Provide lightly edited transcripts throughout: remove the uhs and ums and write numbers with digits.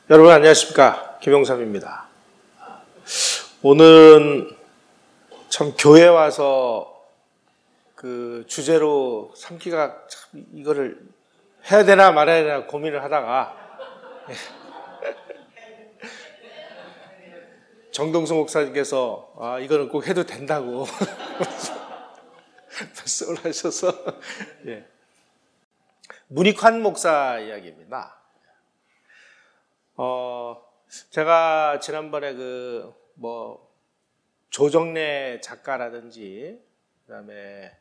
여러분 안녕하십니까, 김영삼입니다. 오늘은 참 교회 와서 그 주제로 삼기가 참 이거를 해야 되나 말아야 되나 고민을 하다가 정동수 목사님께서 이거는 꼭 해도 된다고 말씀을 하셔서 문익환 목사 이야기입니다. 제가 지난번에 조정래 작가라든지, 그 다음에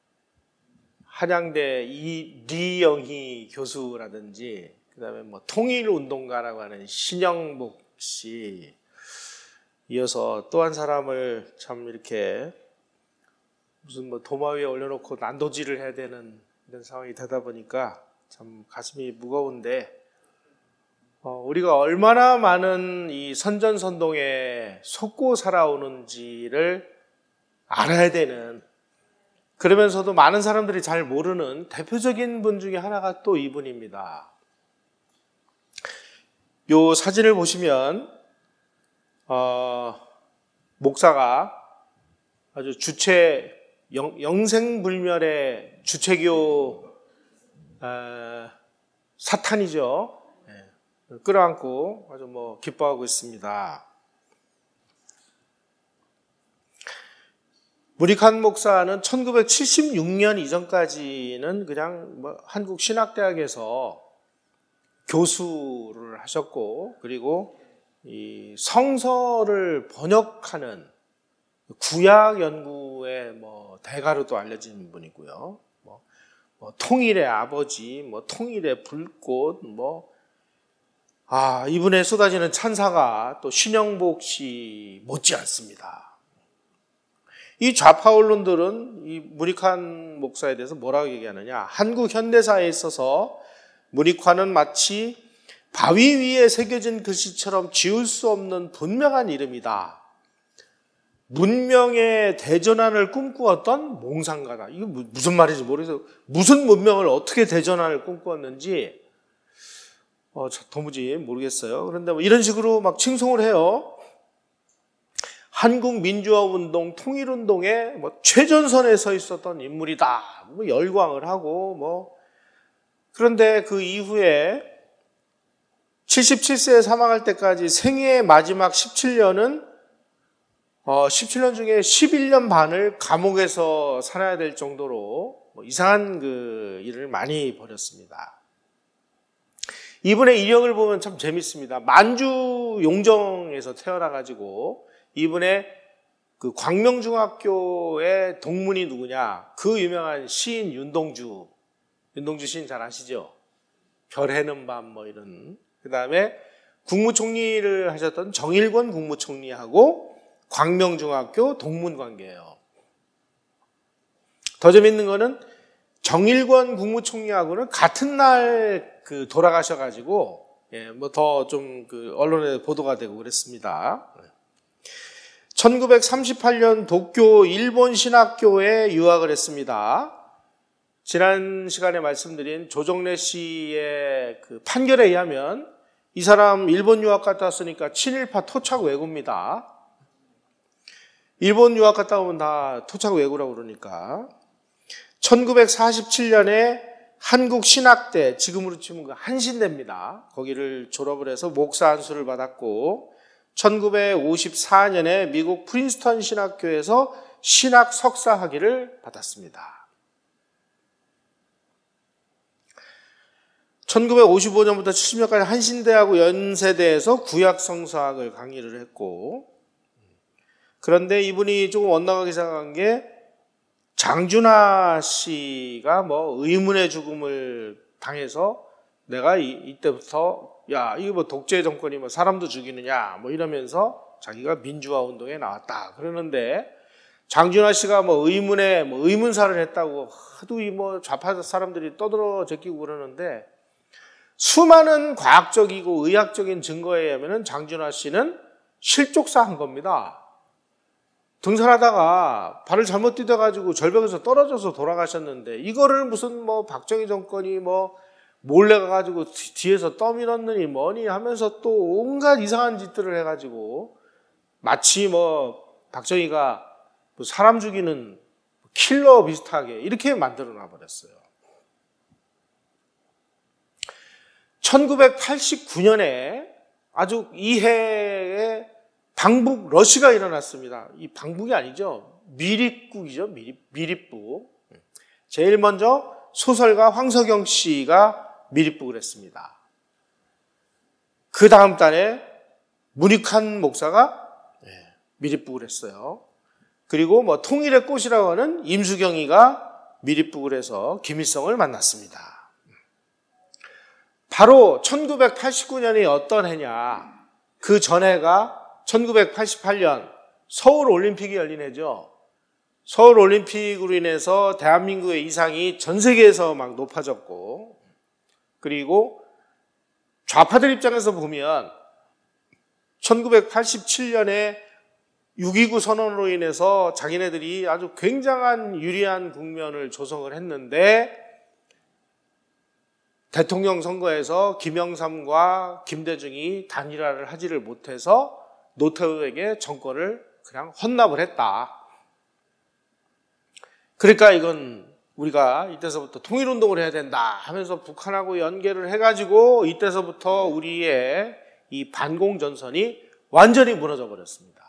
한양대 리영희 교수라든지, 그 다음에 통일운동가라고 하는 신영복 씨, 이어서 또 한 사람을 참 이렇게 무슨 도마 위에 올려놓고 난도질을 해야 되는 이런 상황이 되다 보니까 참 가슴이 무거운데, 우리가 얼마나 많은 이 선전선동에 속고 살아오는지를 알아야 되는, 그러면서도 많은 사람들이 잘 모르는 대표적인 분 중에 하나가 또 이분입니다. 요 사진을 보시면 목사가 아주 영생불멸의 주체교 사탄이죠. 끌어안고 아주 기뻐하고 있습니다. 문익환 목사는 1976년 이전까지는 그냥 한국 신학대학에서 교수를 하셨고, 그리고 이 성서를 번역하는 구약 연구의 대가로도 알려진 분이고요. 통일의 아버지, 통일의 불꽃, 이분의 쏟아지는 찬사가 또 신영복 씨 못지않습니다. 이 좌파 언론들은 이 문익환 목사에 대해서 뭐라고 얘기하느냐? 한국 현대사에 있어서 문익환은 마치 바위 위에 새겨진 글씨처럼 지울 수 없는 분명한 이름이다. 문명의 대전환을 꿈꾸었던 몽상가다. 이게 무슨 말인지 모르겠어요. 무슨 문명을 어떻게 대전환을 꿈꾸었는지 도무지 모르겠어요. 그런데 이런 식으로 막 칭송을 해요. 한국 민주화운동, 통일운동의 최전선에 서 있었던 인물이다. 열광을 하고 그런데 그 이후에 77세에 사망할 때까지 생애의 마지막 17년은 17년 중에 11년 반을 감옥에서 살아야 될 정도로 이상한 일을 많이 벌였습니다. 이분의 이력을 보면 참 재밌습니다. 만주 용정에서 태어나가지고 이분의 그 광명중학교의 동문이 누구냐? 그 유명한 시인 윤동주 시인 잘 아시죠? 별 해는 밤 이런. 그 다음에 국무총리를 하셨던 정일권 국무총리하고 광명중학교 동문 관계예요. 더 재밌는 거는 정일권 국무총리하고는 같은 날 돌아가셔가지고 더 좀 언론에 보도가 되고 그랬습니다. 1938년 도쿄 일본 신학교에 유학을 했습니다. 지난 시간에 말씀드린 조정래 씨의 판결에 의하면 이 사람 일본 유학 갔다 왔으니까 친일파 토착 왜구입니다. 일본 유학 갔다 오면 다 토착 왜구라고 그러니까. 1947년에 한국신학대, 지금으로 치면 한신대입니다. 거기를 졸업을 해서 목사 안수를 받았고, 1954년에 미국 프린스턴 신학교에서 신학 석사 학위를 받았습니다. 1955년부터 70년까지 한신대하고 연세대에서 구약성서학을 강의를 했고, 그런데 이분이 조금 엇나가기 시작한 게 장준하 씨가 의문의 죽음을 당해서 내가 이때부터 이거 독재 정권이 사람도 죽이느냐 이러면서 자기가 민주화 운동에 나왔다 그러는데, 장준하 씨가 의문사를 했다고 하도 좌파 사람들이 떠들어 제끼고 그러는데, 수많은 과학적이고 의학적인 증거에 의하면 장준하 씨는 실족사 한 겁니다. 등산하다가 발을 잘못 디뎌가지고 절벽에서 떨어져서 돌아가셨는데, 이거를 무슨 박정희 정권이 몰래 가가지고 뒤에서 떠밀었느니 뭐니 하면서 또 온갖 이상한 짓들을 해가지고 마치 뭐 박정희가 뭐 사람 죽이는 킬러 비슷하게 이렇게 만들어 놔버렸어요. 1989년에 아주 이해에 방북 러시가 일어났습니다. 이 방북이 아니죠. 미립국이죠. 미립국. 제일 먼저 소설가 황석영 씨가 미립북을 했습니다. 그 다음 달에 문익환 목사가 미립북을 했어요. 그리고 뭐 통일의 꽃이라고 하는 임수경이가 미립북을 해서 김일성을 만났습니다. 바로 1989년이 어떤 해냐? 그 전해가 1988년 서울올림픽이 열린 해죠. 서울올림픽으로 인해서 대한민국의 이상이 전 세계에서 막 높아졌고, 그리고 좌파들 입장에서 보면 1987년에 6.29 선언으로 인해서 자기네들이 아주 굉장한 유리한 국면을 조성을 했는데 대통령 선거에서 김영삼과 김대중이 단일화를 하지를 못해서 노태우에게 정권을 그냥 헌납을 했다. 그러니까 이건 우리가 이때서부터 통일운동을 해야 된다 하면서 북한하고 연계를 해가지고 이때서부터 우리의 이 반공전선이 완전히 무너져 버렸습니다.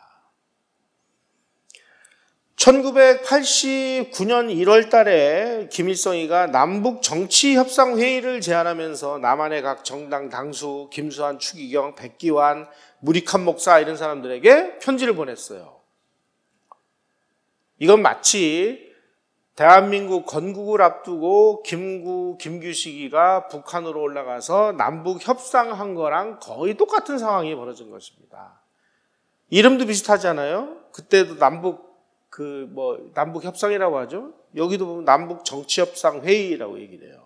1989년 1월 달에 김일성이가 남북 정치협상회의를 제안하면서 남한의 각 정당 당수, 김수환, 추기경, 백기환, 무익환 목사 이런 사람들에게 편지를 보냈어요. 이건 마치 대한민국 건국을 앞두고 김규식이가 북한으로 올라가서 남북 협상한 거랑 거의 똑같은 상황이 벌어진 것입니다. 이름도 비슷하잖아요. 그때도 남북 협상이라고 하죠. 여기도 보면 남북 정치협상 회의라고 얘기를 해요.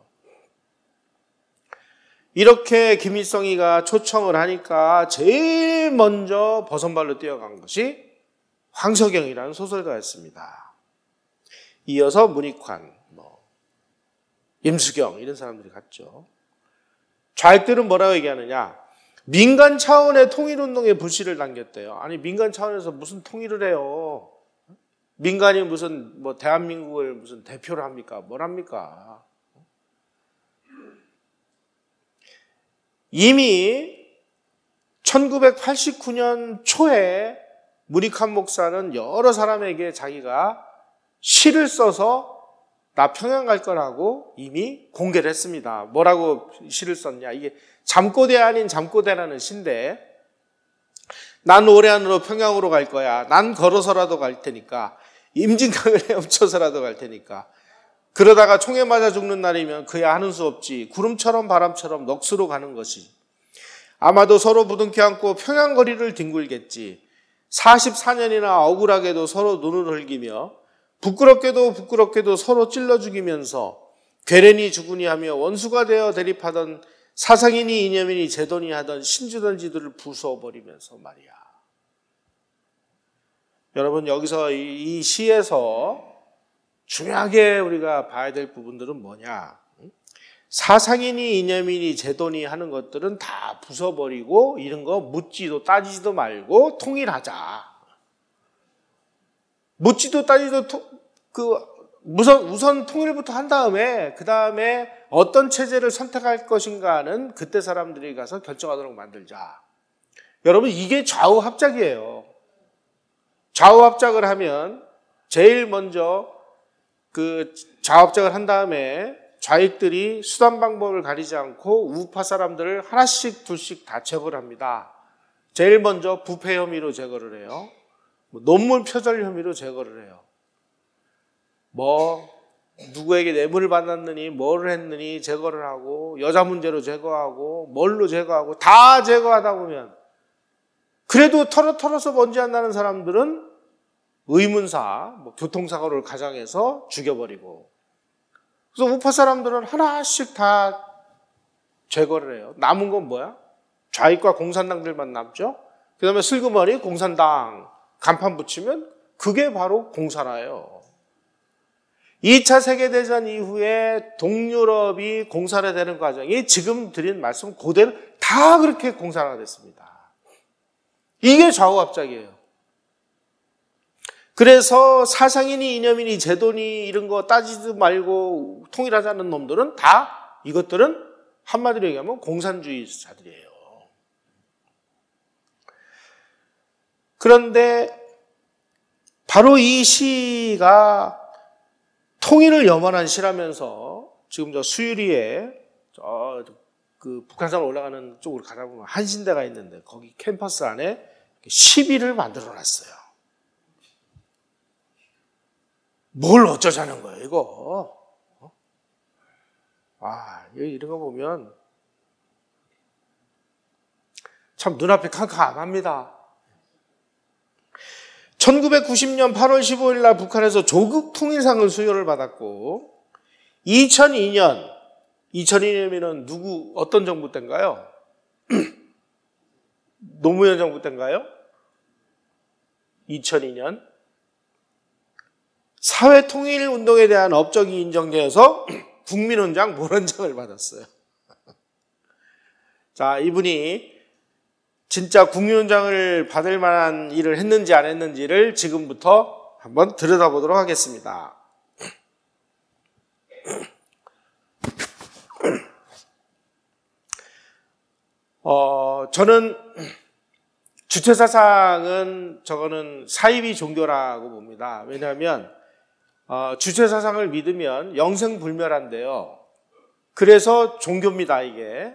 이렇게 김일성이가 초청을 하니까 제일 먼저 버선발로 뛰어간 것이 황석영이라는 소설가였습니다. 이어서 문익환, 임수경 이런 사람들이 갔죠. 좌익들은 뭐라고 얘기하느냐? 민간 차원의 통일운동에 불씨를 당겼대요. 아니 민간 차원에서 무슨 통일을 해요? 민간이 무슨 대한민국을 무슨 대표를 합니까? 뭘 합니까? 이미 1989년 초에 문익환 목사는 여러 사람에게 자기가 시를 써서 나 평양 갈 거라고 이미 공개를 했습니다. 뭐라고 시를 썼냐? 이게 잠꼬대 아닌 잠꼬대라는 시인데, 난 올해 안으로 평양으로 갈 거야. 난 걸어서라도 갈 테니까. 임진강을 헤엄쳐서라도 갈 테니까. 그러다가 총에 맞아 죽는 날이면 그야 하는 수 없지. 구름처럼 바람처럼 넋으로 가는 것이. 아마도 서로 부둥켜 안고 평양 거리를 뒹굴겠지. 44년이나 억울하게도 서로 눈을 흘기며 부끄럽게도 서로 찔러 죽이면서 괴뢰니 죽으니 하며 원수가 되어 대립하던 사상이니 이념이니 제도니 하던 신주던지들을 부숴버리면서 말이야. 여러분, 여기서 이 시에서 중요하게 우리가 봐야 될 부분들은 뭐냐? 사상이니 이념이니 제도니 하는 것들은 다 부숴버리고 이런 거 묻지도 따지지도 말고 통일하자. 묻지도 따지도 우선 통일부터 한 다음에 그 다음에 어떤 체제를 선택할 것인가는 그때 사람들이 가서 결정하도록 만들자. 여러분, 이게 좌우합작이에요. 좌우합작을 하면 제일 먼저 그 좌우합작을 한 다음에 좌익들이 수단 방법을 가리지 않고 우파 사람들을 하나씩 둘씩 다 제거를 합니다. 제일 먼저 부패 혐의로 제거를 해요. 논문 표절 혐의로 제거를 해요. 누구에게 뇌물을 받았느니 뭐를 했느니 제거를 하고, 여자 문제로 제거하고, 뭘로 제거하고, 다 제거하다 보면 그래도 털어서 먼지 안 나는 사람들은 의문사, 교통사고를 가장해서 죽여버리고, 그래서 우파 사람들은 하나씩 다 제거를 해요. 남은 건 뭐야? 좌익과 공산당들만 남죠. 그 다음에 슬그머니 공산당 간판 붙이면 그게 바로 공산화예요. 2차 세계대전 이후에 동유럽이 공산화되는 과정이 지금 드린 말씀 그대로 다 그렇게 공산화됐습니다. 이게 좌우합작이에요. 그래서 사상이니 이념이니 제도니 이런 거 따지지 말고 통일하자는 놈들은 다 이것들은 한마디로 얘기하면 공산주의자들이에요. 그런데 바로 이 시가 통일을 염원한 시라면서 지금 저 수유리에 그 북한산 올라가는 쪽으로 가다 보면 한신대가 있는데 거기 캠퍼스 안에 시비를 만들어 놨어요. 뭘 어쩌자는 거예요, 이거. 이런 거 보면 참 눈앞이 캄캄합니다. 1990년 8월 15일 날 북한에서 조국 통일상을 수여를 받았고 2002년이면 어떤 정부 때인가요? 노무현 정부 때인가요? 2002년 사회통일운동에 대한 업적이 인정되어서 국민훈장 모란장을 받았어요. 자, 이분이 진짜 국민훈장을 받을 만한 일을 했는지 안 했는지를 지금부터 한번 들여다보도록 하겠습니다. 저는 주체사상은 저거는 사이비 종교라고 봅니다. 왜냐하면 주체사상을 믿으면 영생불멸한대요. 그래서 종교입니다, 이게.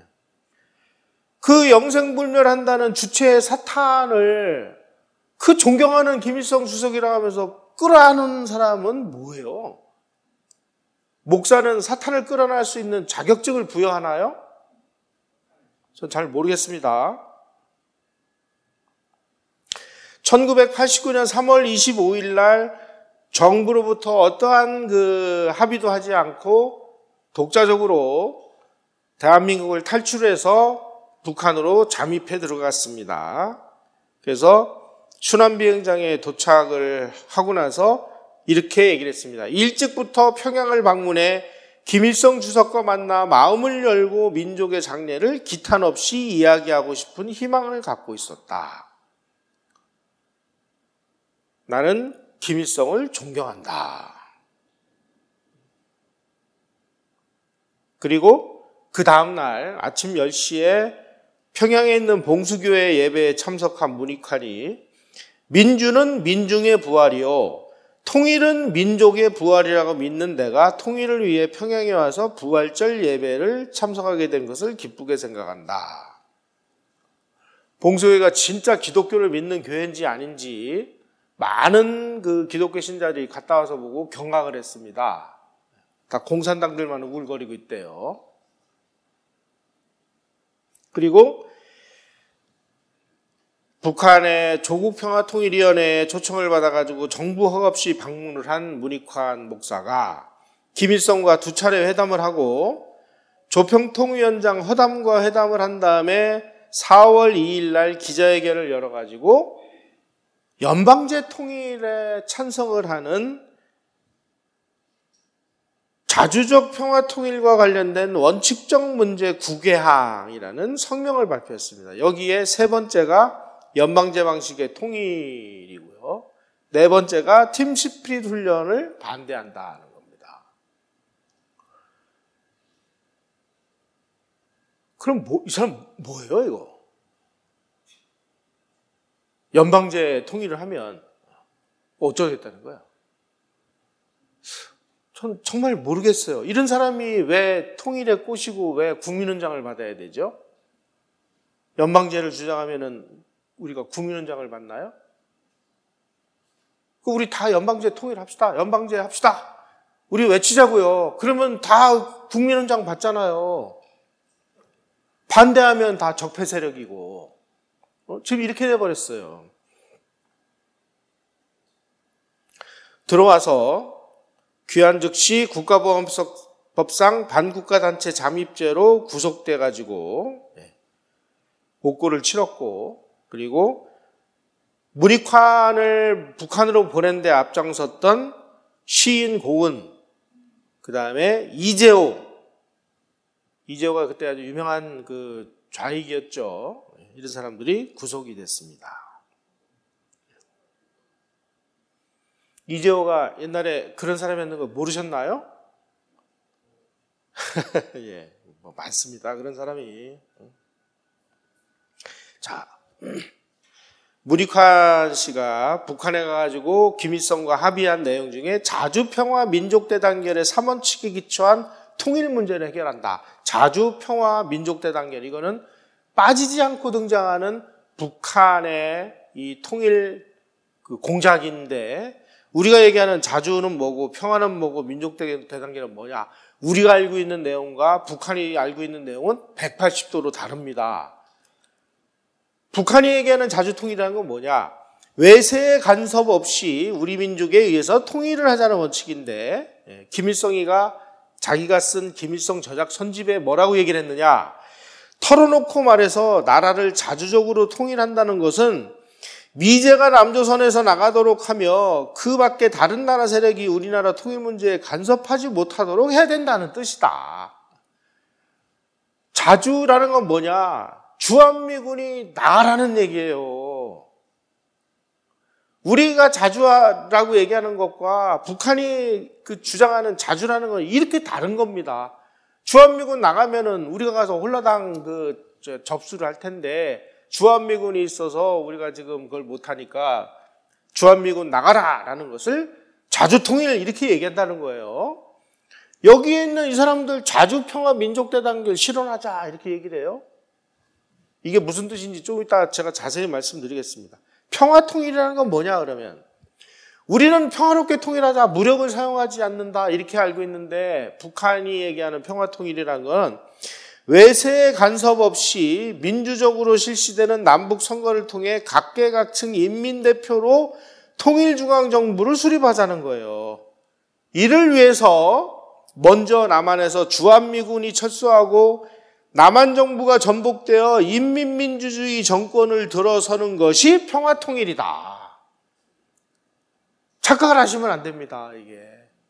그 영생불멸한다는 주체의 사탄을 그 존경하는 김일성 주석이라고 하면서 끌어안는 사람은 뭐예요? 목사는 사탄을 끌어낼 수 있는 자격증을 부여하나요? 전 잘 모르겠습니다. 1989년 3월 25일 날 정부로부터 어떠한 그 합의도 하지 않고 독자적으로 대한민국을 탈출해서 북한으로 잠입해 들어갔습니다. 그래서 순환비행장에 도착을 하고 나서 이렇게 얘기를 했습니다. 일찍부터 평양을 방문해 김일성 주석과 만나 마음을 열고 민족의 장래를 기탄 없이 이야기하고 싶은 희망을 갖고 있었다. 나는 김일성을 존경한다. 그리고 그 다음날 아침 10시에 평양에 있는 봉수교회 예배에 참석한 문익환이 민주는 민중의 부활이요 통일은 민족의 부활이라고 믿는 내가 통일을 위해 평양에 와서 부활절 예배를 참석하게 된 것을 기쁘게 생각한다. 봉수교회가 진짜 기독교를 믿는 교회인지 아닌지 많은 그 기독교 신자들이 갔다 와서 보고 경악을 했습니다. 다 공산당들만 우글거리고 있대요. 그리고 북한의 조국평화통일위원회에 초청을 받아가지고 정부 허가 없이 방문을 한 문익환 목사가 김일성과 2차례 회담을 하고 조평통위원장 허담과 회담을 한 다음에 4월 2일 날 기자회견을 열어가지고 연방제 통일에 찬성을 하는 자주적 평화통일과 관련된 원칙적 문제 9개항이라는 성명을 발표했습니다. 여기에 세 번째가 연방제 방식의 통일이고요. 네 번째가 팀 스피릿 훈련을 반대한다는 겁니다. 그럼 이 사람 뭐예요, 이거? 연방제 통일을 하면 어쩌겠다는 거야? 전 정말 모르겠어요. 이런 사람이 왜 통일에 꼬시고 왜 국민훈장을 받아야 되죠? 연방제를 주장하면은 우리가 국민훈장을 받나요? 우리 다 연방제 통일합시다. 연방제 합시다. 우리 외치자고요. 그러면 다 국민훈장 받잖아요. 반대하면 다 적폐 세력이고. 지금 이렇게 돼버렸어요. 들어와서 귀환 즉시 국가보안법상 반국가단체 잠입죄로 구속돼가지고 목고를 치렀고, 그리고 문익환을 북한으로 보낸 데 앞장섰던 시인 고은, 그 다음에 이재호가 그때 아주 유명한 그 좌익이었죠. 이런 사람들이 구속이 됐습니다. 이재호가 옛날에 그런 사람이었는 거 모르셨나요? 예, 뭐 많습니다. 그런 사람이. 자, 무리칸 씨가 북한에 가가지고 김일성과 합의한 내용 중에 자주평화 민족대단결의 3원칙에 기초한 통일 문제를 해결한다. 자주평화 민족대단결, 이거는 빠지지 않고 등장하는 북한의 이 통일 그 공작인데, 우리가 얘기하는 자주는 뭐고 평화는 뭐고 민족대단결은 뭐냐? 우리가 알고 있는 내용과 북한이 알고 있는 내용은 180도로 다릅니다. 북한이 얘기하는 자주통일이라는 건 뭐냐? 외세의 간섭 없이 우리 민족에 의해서 통일을 하자는 원칙인데, 김일성이가 자기가 쓴 김일성 저작 선집에 뭐라고 얘기를 했느냐? 털어놓고 말해서 나라를 자주적으로 통일한다는 것은 미제가 남조선에서 나가도록 하며 그 밖에 다른 나라 세력이 우리나라 통일 문제에 간섭하지 못하도록 해야 된다는 뜻이다. 자주라는 건 뭐냐? 주한미군이 나가라는 얘기예요. 우리가 자주라고 얘기하는 것과 북한이 그 주장하는 자주라는 건 이렇게 다른 겁니다. 주한미군 나가면은 우리가 가서 홀라당 접수를 할 텐데, 주한미군이 있어서 우리가 지금 그걸 못하니까 주한미군 나가라라는 것을 자주통일 이렇게 얘기한다는 거예요. 여기에 있는 이 사람들 자주평화 민족대단결 실현하자 이렇게 얘기를 해요. 이게 무슨 뜻인지 좀 이따 제가 자세히 말씀드리겠습니다. 평화통일이라는 건 뭐냐 그러면, 우리는 평화롭게 통일하자, 무력을 사용하지 않는다 이렇게 알고 있는데, 북한이 얘기하는 평화통일이라는 건 외세의 간섭 없이 민주적으로 실시되는 남북 선거를 통해 각계각층 인민대표로 통일중앙정부를 수립하자는 거예요. 이를 위해서 먼저 남한에서 주한미군이 철수하고 남한정부가 전복되어 인민민주주의 정권을 들어서는 것이 평화통일이다. 착각을 하시면 안 됩니다, 이게.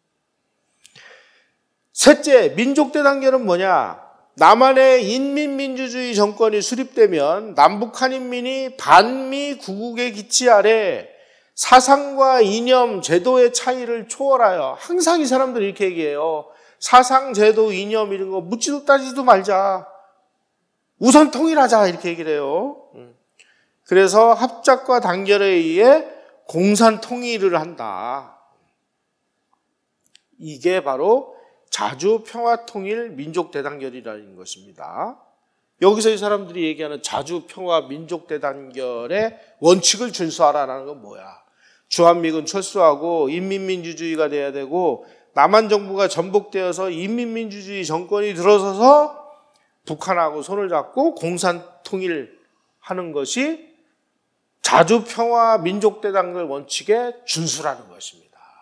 셋째, 민족대단결은 뭐냐? 남한의 인민민주주의 정권이 수립되면 남북 한인민이 반미 구국의 기치 아래 사상과 이념, 제도의 차이를 초월하여, 항상 이 사람들이 이렇게 얘기해요. 사상, 제도, 이념 이런 거 묻지도 따지도 말자. 우선 통일하자 이렇게 얘기를 해요. 그래서 합작과 단결에 의해 공산 통일을 한다. 이게 바로 자주평화통일 민족대단결이라는 것입니다. 여기서 이 사람들이 얘기하는 자주평화 민족대단결의 원칙을 준수하라는 건 뭐야? 주한미군 철수하고 인민민주주의가 돼야 되고, 남한정부가 전복되어서 인민민주주의 정권이 들어서서 북한하고 손을 잡고 공산통일하는 것이 자주평화 민족대단결 원칙의 준수라는 것입니다.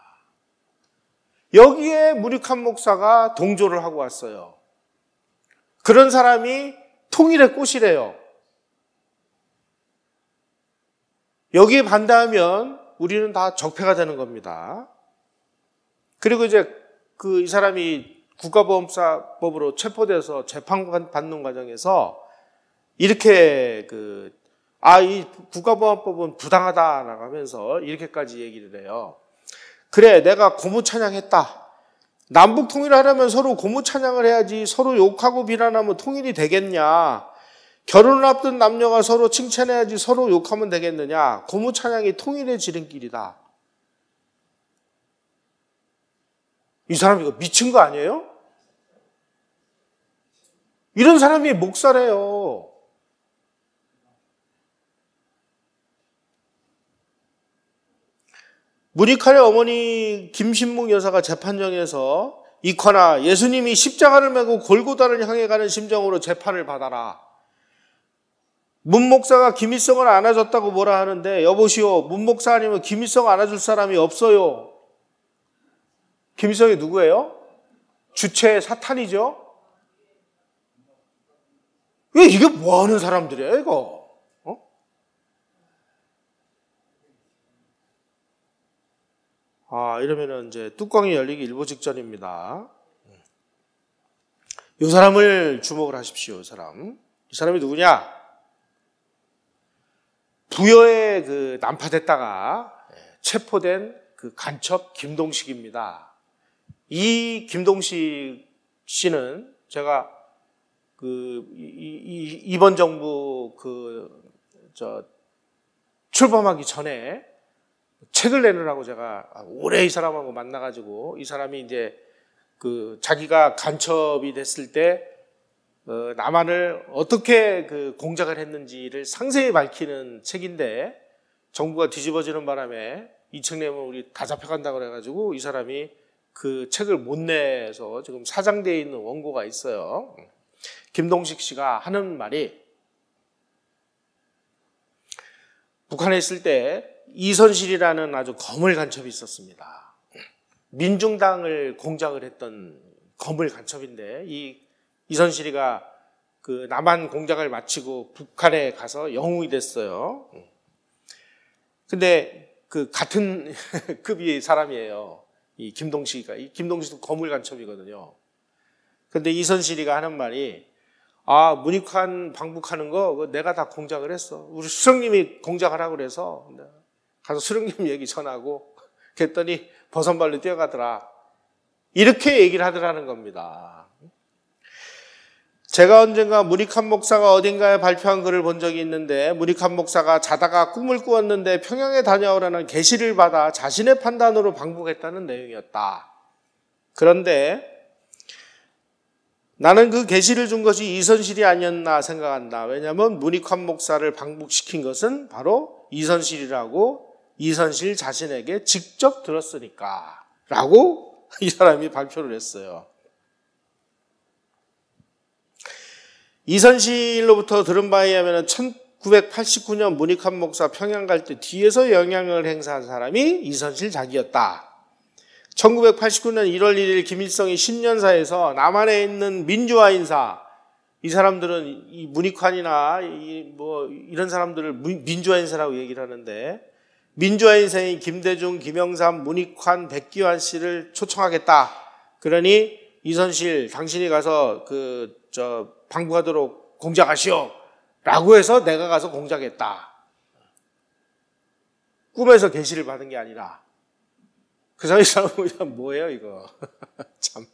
여기에 무리칸 목사가 동조를 하고 왔어요. 그런 사람이 통일의 꽃이래요. 여기에 반대하면 우리는 다 적폐가 되는 겁니다. 그리고 이제 이 사람이 국가보험사법으로 체포돼서 재판받는 과정에서 이렇게 이 국가보안법은 부당하다 나가면서 이렇게까지 얘기를 해요. 그래, 내가 고무 찬양했다. 남북 통일하려면 서로 고무 찬양을 해야지 서로 욕하고 비난하면 통일이 되겠냐? 결혼을 앞둔 남녀가 서로 칭찬해야지 서로 욕하면 되겠느냐? 고무 찬양이 통일의 지름길이다. 이 사람 이거 미친 거 아니에요? 이런 사람이 목사래요. 무리칸의 어머니 김신묵 여사가 재판정에서 이코나 예수님이 십자가를 메고 골고다를 향해 가는 심정으로 재판을 받아라. 문 목사가 김일성을 안아줬다고 뭐라 하는데, 여보시오, 문 목사 아니면 김일성 안아줄 사람이 없어요. 김일성이 누구예요? 주체 사탄이죠. 이게 뭐 하는 사람들이야 이거? 이러면은 이제 뚜껑이 열리기 일보 직전입니다. 이 사람을 주목을 하십시오. 이 사람이 누구냐? 부여에 그 난파됐다가 체포된 그 간첩 김동식입니다. 이 김동식 씨는 제가 이번 정부 출범하기 전에 책을 내느라고 제가 오래 이 사람하고 만나가지고, 이 사람이 이제 자기가 간첩이 됐을 때 남한을 어떻게 공작을 했는지를 상세히 밝히는 책인데, 정부가 뒤집어지는 바람에 이 책 내면 우리 다 잡혀간다고 그래가지고 이 사람이 그 책을 못 내서 지금 사장되어 있는 원고가 있어요. 김동식 씨가 하는 말이, 북한에 있을 때 이선실이라는 아주 거물 간첩이 있었습니다. 민중당을 공작을 했던 거물 간첩인데, 이선실이가 그 남한 공작을 마치고 북한에 가서 영웅이 됐어요. 근데 그 같은 급의 사람이에요. 이 김동식도 거물 간첩이거든요. 근데 이선실이가 하는 말이, 문익환 방북하는 거 내가 다 공작을 했어. 우리 수령님이 공작하라고 그래서 가서 수령님 얘기 전하고 그랬더니 버선발로 뛰어가더라. 이렇게 얘기를 하더라는 겁니다. 제가 언젠가 문익환 목사가 어딘가에 발표한 글을 본 적이 있는데, 문익환 목사가 자다가 꿈을 꾸었는데 평양에 다녀오라는 계시를 받아 자신의 판단으로 방북했다는 내용이었다. 그런데 나는 그 계시를 준 것이 이선실이 아니었나 생각한다. 왜냐하면 문익환 목사를 방북시킨 것은 바로 이선실이라고 이선실 자신에게 직접 들었으니까 라고 이 사람이 발표를 했어요. 이선실로부터 들은 바에 의하면 1989년 문익환 목사 평양 갈 때 뒤에서 영향을 행사한 사람이 이선실 자기였다. 1989년 1월 1일 김일성이 신년사에서 남한에 있는 민주화 인사, 이 사람들은 이 문익환이나 이런 사람들을 민주화 인사라고 얘기를 하는데, 민주화 인사인 김대중, 김영삼, 문익환, 백기환 씨를 초청하겠다. 그러니 이선실 당신이 가서 방북하도록 공작하시오 라고 해서 내가 가서 공작했다. 꿈에서 계시를 받은 게 아니라. 그 사람은 뭐예요 이거. 참.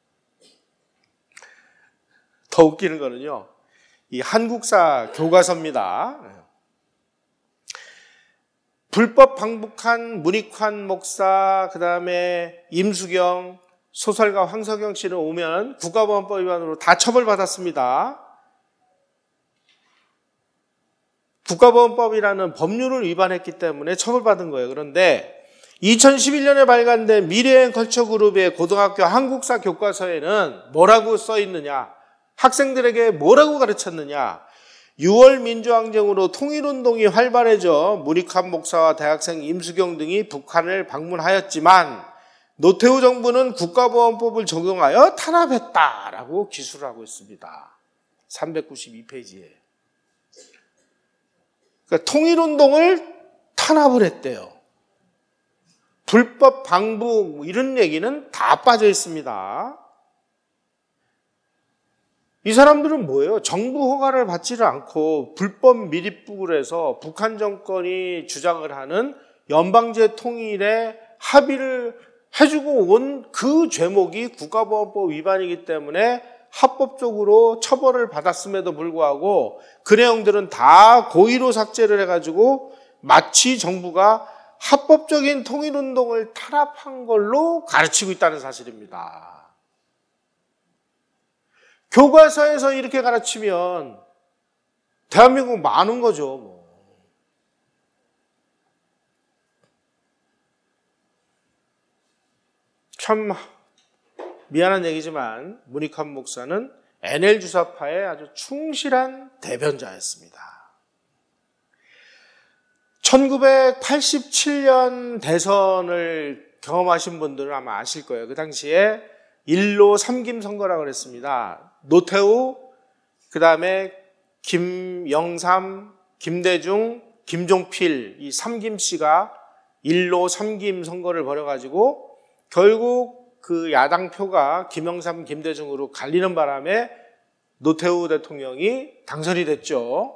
더 웃기는 거는요, 이 한국사 교과서입니다. 불법 방북한 문익환 목사, 그 다음에 임수경, 소설가 황석영 씨는 오면 국가보안법 위반으로 다 처벌받았습니다. 국가보안법이라는 법률을 위반했기 때문에 처벌받은 거예요. 그런데 2011년에 발간된 미래여행 컬처 그룹의 고등학교 한국사 교과서에는 뭐라고 써 있느냐? 학생들에게 뭐라고 가르쳤느냐? 6월 민주항쟁으로 통일운동이 활발해져 문익환 목사와 대학생 임수경 등이 북한을 방문하였지만 노태우 정부는 국가보안법을 적용하여 탄압했다라고 기술을 하고 있습니다. 392페이지에. 그러니까 통일운동을 탄압을 했대요. 불법 방북 이런 얘기는 다 빠져 있습니다. 이 사람들은 뭐예요? 정부 허가를 받지를 않고 불법 미립북을 해서 북한 정권이 주장을 하는 연방제 통일에 합의를 해주고 온 그 죄목이 국가보안법 위반이기 때문에 합법적으로 처벌을 받았음에도 불구하고 그 내용들은 다 고의로 삭제를 해가지고 마치 정부가 합법적인 통일운동을 탄압한 걸로 가르치고 있다는 사실입니다. 교과서에서 이렇게 가르치면 대한민국 많은 거죠. 참 미안한 얘기지만 문익환 목사는 NL 주사파의 아주 충실한 대변자였습니다. 1987년 대선을 경험하신 분들은 아마 아실 거예요. 그 당시에 1로 3김 선거라고 그랬습니다. 노태우, 그 다음에 김영삼, 김대중, 김종필 이 3김 씨가 일로 삼김 선거를 벌여가지고 결국 그 야당표가 김영삼, 김대중으로 갈리는 바람에 노태우 대통령이 당선이 됐죠.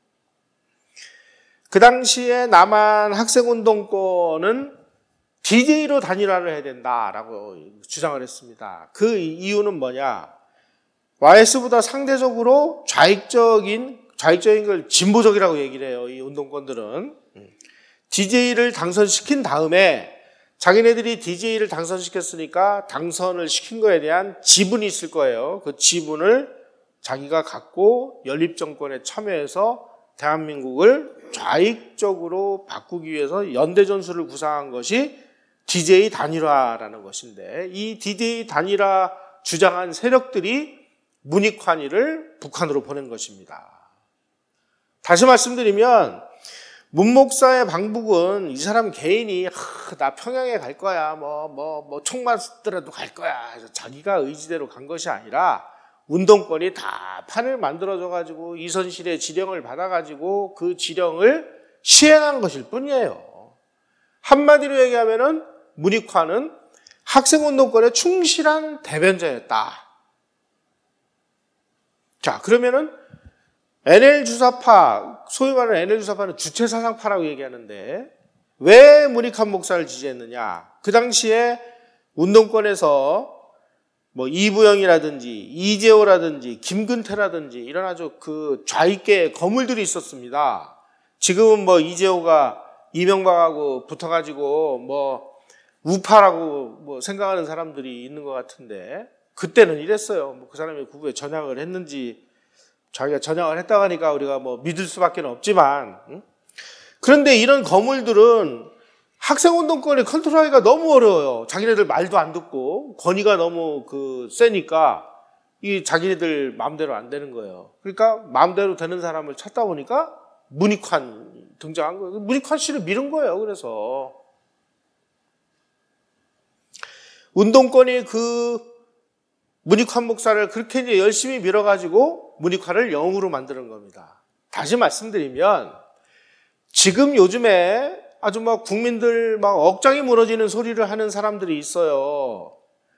그 당시에 남한 학생운동권은 DJ로 단일화를 해야 된다라고 주장을 했습니다. 그 이유는 뭐냐? YS보다 상대적으로 좌익적인 걸 진보적이라고 얘기를 해요. 이 운동권들은. DJ를 당선시킨 다음에 자기네들이 DJ를 당선시켰으니까 당선을 시킨 거에 대한 지분이 있을 거예요. 그 지분을 자기가 갖고 연립정권에 참여해서 대한민국을 좌익적으로 바꾸기 위해서 연대전술을 구상한 것이 DJ 단일화라는 것인데, 이 DJ 단일화 주장한 세력들이 문익환이를 북한으로 보낸 것입니다. 다시 말씀드리면 문 목사의 방북은 이 사람 개인이 나 평양에 갈 거야, 총 맞더라도 갈 거야 해서 자기가 의지대로 간 것이 아니라 운동권이 다 판을 만들어줘가지고 이선실의 지령을 받아가지고 그 지령을 시행한 것일 뿐이에요. 한마디로 얘기하면은 문익환은 학생운동권에 충실한 대변자였다. 자, 그러면은 NL주사파, 소위 말하는 NL주사파는 주체사상파라고 얘기하는데 왜 문익환 목사를 지지했느냐? 그 당시에 운동권에서 뭐 이부영이라든지 이재호라든지 김근태라든지 이런 아주 그 좌익계의 거물들이 있었습니다. 지금은 뭐 이재호가 이명박하고 붙어가지고 뭐 우파라고 뭐 생각하는 사람들이 있는 것 같은데 그때는 이랬어요. 뭐 그 사람이 구구에 전향을 했는지 자기가 전향을 했다고 하니까 우리가 뭐 믿을 수밖에 없지만, 그런데 이런 거물들은 학생운동권을 컨트롤하기가 너무 어려워요. 자기네들 말도 안 듣고 권위가 너무 세니까 이 자기네들 마음대로 안 되는 거예요. 그러니까 마음대로 되는 사람을 찾다 보니까 문익환 등장한 거예요. 문익환 씨를 밀은 거예요. 그래서 운동권이 그 문익환 목사를 그렇게 이제 열심히 밀어가지고 문익환을 영웅으로 만드는 겁니다. 다시 말씀드리면 지금 요즘에 아주 막 국민들 막 억장이 무너지는 소리를 하는 사람들이 있어요.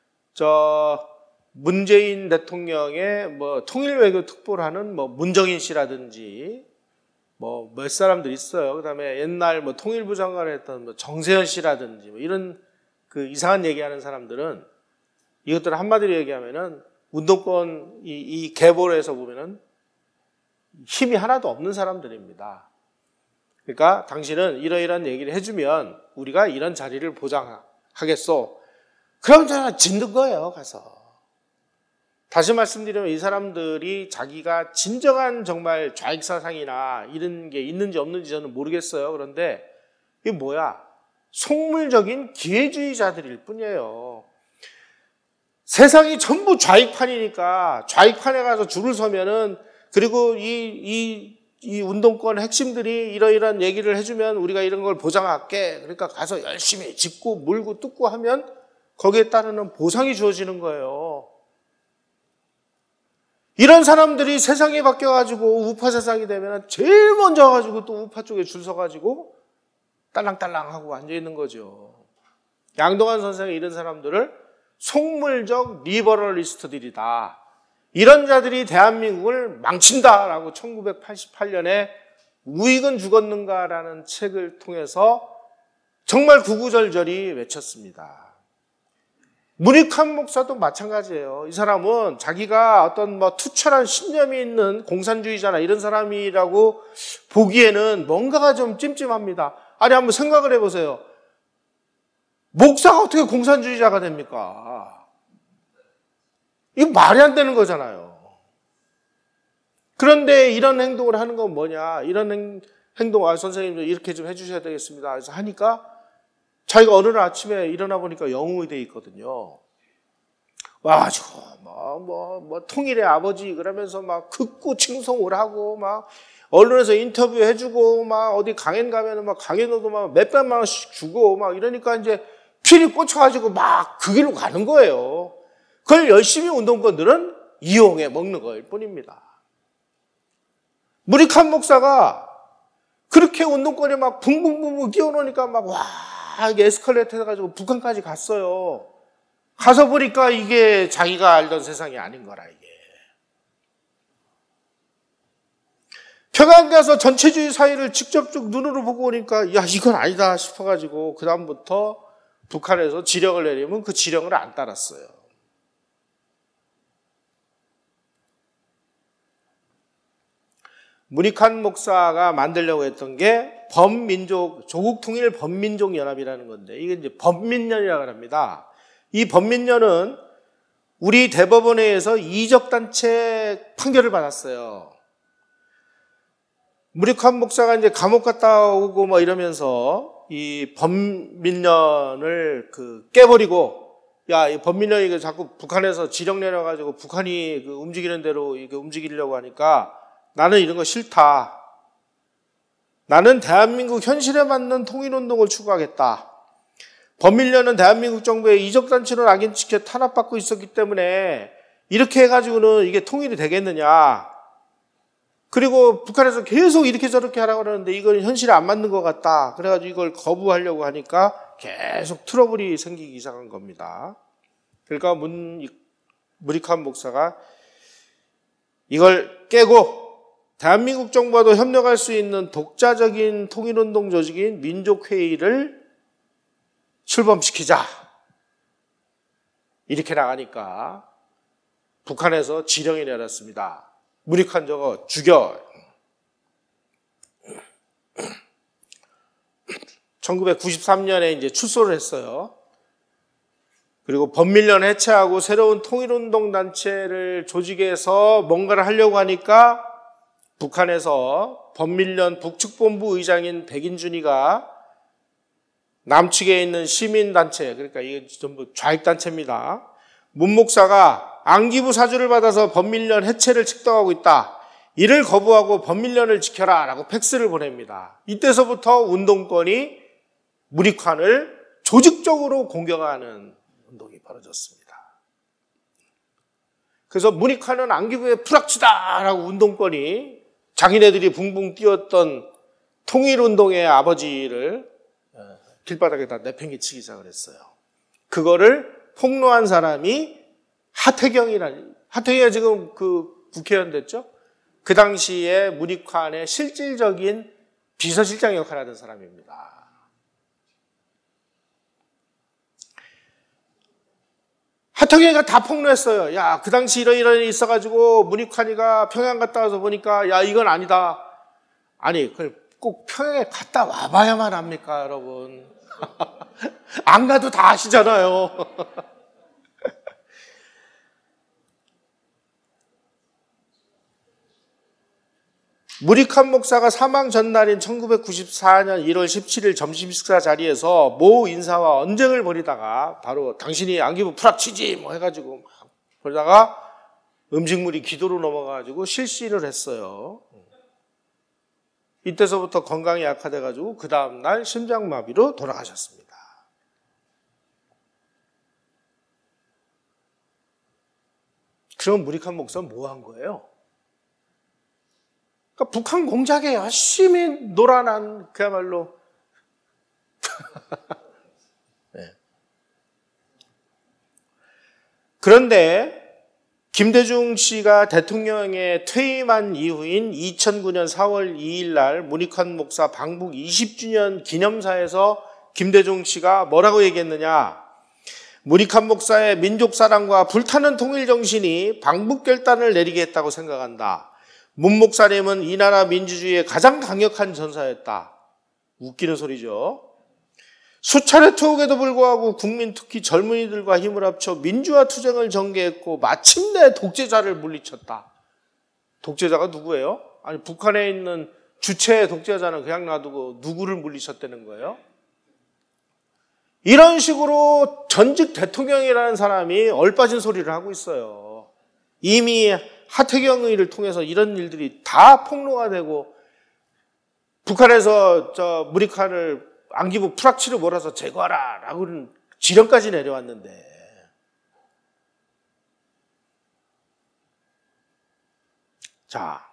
문재인 대통령의 뭐 통일외교 특보를 하는 뭐 문정인 씨라든지 뭐 몇 사람들이 있어요. 그다음에 옛날 뭐 통일부 장관을 했던 뭐 정세현 씨라든지 뭐 이런 그 이상한 얘기하는 사람들은 이것들을 한마디로 얘기하면은 운동권 이 계보에서 보면은 힘이 하나도 없는 사람들입니다. 그러니까 당신은 이러이러한 얘기를 해주면 우리가 이런 자리를 보장하겠소. 그럼 저는 짓는 거예요, 가서. 다시 말씀드리면 이 사람들이 자기가 진정한 정말 좌익사상이나 이런 게 있는지 없는지 저는 모르겠어요. 그런데 이게 뭐야? 속물적인 기회주의자들일 뿐이에요. 세상이 전부 좌익판이니까 좌익판에 가서 줄을 서면은 그리고 이 운동권 핵심들이 이러이러한 얘기를 해주면 우리가 이런 걸 보장할게. 그러니까 가서 열심히 짚고 물고 뜯고 하면 거기에 따르는 보상이 주어지는 거예요. 이런 사람들이 세상이 바뀌어가지고 우파 세상이 되면 제일 먼저 가지고 또 우파 쪽에 줄 서가지고 딸랑딸랑하고 앉아있는 거죠. 양동환 선생이 이런 사람들을 속물적 리버럴리스트들이다. 이런 자들이 대한민국을 망친다라고 1988년에 우익은 죽었는가라는 책을 통해서 정말 구구절절히 외쳤습니다. 문익환 목사도 마찬가지예요. 이 사람은 자기가 어떤 뭐 투철한 신념이 있는 공산주의자나 이런 사람이라고 보기에는 뭔가가 좀 찜찜합니다. 아니 한번 생각을 해보세요. 목사가 어떻게 공산주의자가 됩니까? 이거 말이 안 되는 거잖아요. 그런데 이런 행동을 하는 건 뭐냐? 이런 행동, 선생님도 이렇게 좀 해주셔야 되겠습니다. 그래서 하니까 자기가 어느 날 아침에 일어나 보니까 영웅이 돼 있거든요. 와가지고, 통일의 아버지, 그러면서 막 극구 칭송을 하고, 막 언론에서 인터뷰 해주고, 막 어디 강연 가면은 막 강연료도 막 몇백만 원씩 주고, 막 이러니까 이제 필이 꽂혀가지고 막 그 길로 가는 거예요. 그걸 열심히 운동권들은 이용해 먹는 거일 뿐입니다. 문익환 목사가 그렇게 운동권에 막 붕붕붕붕 끼워놓으니까 막 와 막 에스컬레이터 해가지고 북한까지 갔어요. 가서 보니까 이게 자기가 알던 세상이 아닌 거라, 이게. 평양 가서 전체주의 사회를 직접적 눈으로 보고 오니까, 야, 이건 아니다 싶어가지고, 그다음부터 북한에서 지령을 내리면 그 지령을 안 따랐어요. 문익환 목사가 만들려고 했던 게 범민족, 조국통일 범민족연합이라는 건데, 이게 이제 범민련이라고 합니다. 이 범민련은 우리 대법원에서 이적단체 판결을 받았어요. 문익환 목사가 이제 감옥 갔다 오고 뭐 이러면서 이 범민련을 깨버리고, 야, 이 범민련이 자꾸 북한에서 지령 내려가지고 북한이 움직이는 대로 이게 움직이려고 하니까 나는 이런 거 싫다. 나는 대한민국 현실에 맞는 통일운동을 추구하겠다. 범민련은 대한민국 정부의 이적단체로 낙인찍혀 탄압받고 있었기 때문에 이렇게 해가지고는 이게 통일이 되겠느냐. 그리고 북한에서 계속 이렇게 저렇게 하라고 그러는데 이건 현실에 안 맞는 것 같다. 그래가지고 이걸 거부하려고 하니까 계속 트러블이 생기기 시작한 겁니다. 그러니까 문익환 목사가 이걸 깨고 대한민국 정부와도 협력할 수 있는 독자적인 통일운동 조직인 민족회의를 출범시키자. 이렇게 나가니까 북한에서 지령이 내렸습니다. 문익환 저거 죽여. 1993년에 이제 출소를 했어요. 그리고 범민련 해체하고 새로운 통일운동 단체를 조직해서 뭔가를 하려고 하니까 북한에서 범민련 북측본부 의장인 백인준이가 남측에 있는 시민단체, 그러니까 이게 전부 좌익단체입니다. 문 목사가 안기부 사주를 받아서 범민련 해체를 책동하고 있다. 이를 거부하고 범민련을 지켜라 라고 팩스를 보냅니다. 이때서부터 운동권이 문익환을 조직적으로 공격하는 운동이 벌어졌습니다. 그래서 문익환은 안기부의 프락치다라고 운동권이 자기네들이 붕붕 뛰었던 통일운동의 아버지를 길바닥에다 내팽개치기 시작을 했어요. 그거를 폭로한 사람이 하태경이 지금 국회의원 됐죠? 그 당시에 문익환의 실질적인 비서실장 역할을 하던 사람입니다. 하태경이가 다 폭로했어요. 야, 그 당시 이런 일이 있어가지고 문익환이가 평양 갔다 와서 보니까 야, 이건 아니다. 아니, 꼭 평양에 갔다 와봐야만 합니까, 여러분? 안 가도 다 아시잖아요. 문익환 목사가 사망 전날인 1994년 1월 17일 점심 식사 자리에서 모 인사와 언쟁을 벌이다가 바로 당신이 안기부 프락치지 뭐 해가지고 막 그러다가 음식물이 기도로 넘어가가지고 실신을 했어요. 이때서부터 건강이 약화돼가지고 그 다음날 심장마비로 돌아가셨습니다. 그럼 문익환 목사는 뭐 한 거예요? 그러니까 북한 공작에 열심히 놀아난 그야말로 네. 그런데 김대중 씨가 대통령에 퇴임한 이후인 2009년 4월 2일 날 문익환 목사 방북 20주년 기념사에서 김대중 씨가 뭐라고 얘기했느냐? 문익환 목사의 민족사랑과 불타는 통일정신이 방북 결단을 내리게 했다고 생각한다. 문 목사님은 이 나라 민주주의의 가장 강력한 전사였다. 웃기는 소리죠. 수차례 투옥에도 불구하고 국민 특히 젊은이들과 힘을 합쳐 민주화 투쟁을 전개했고 마침내 독재자를 물리쳤다. 독재자가 누구예요? 아니 북한에 있는 주체의 독재자는 그냥 놔두고 누구를 물리쳤다는 거예요? 이런 식으로 전직 대통령이라는 사람이 얼빠진 소리를 하고 있어요. 이미 하태경 의를 통해서 이런 일들이 다 폭로가 되고 북한에서 문익환을 안기부 프락치로 몰아서 제거하라 라고는 지령까지 내려왔는데 자,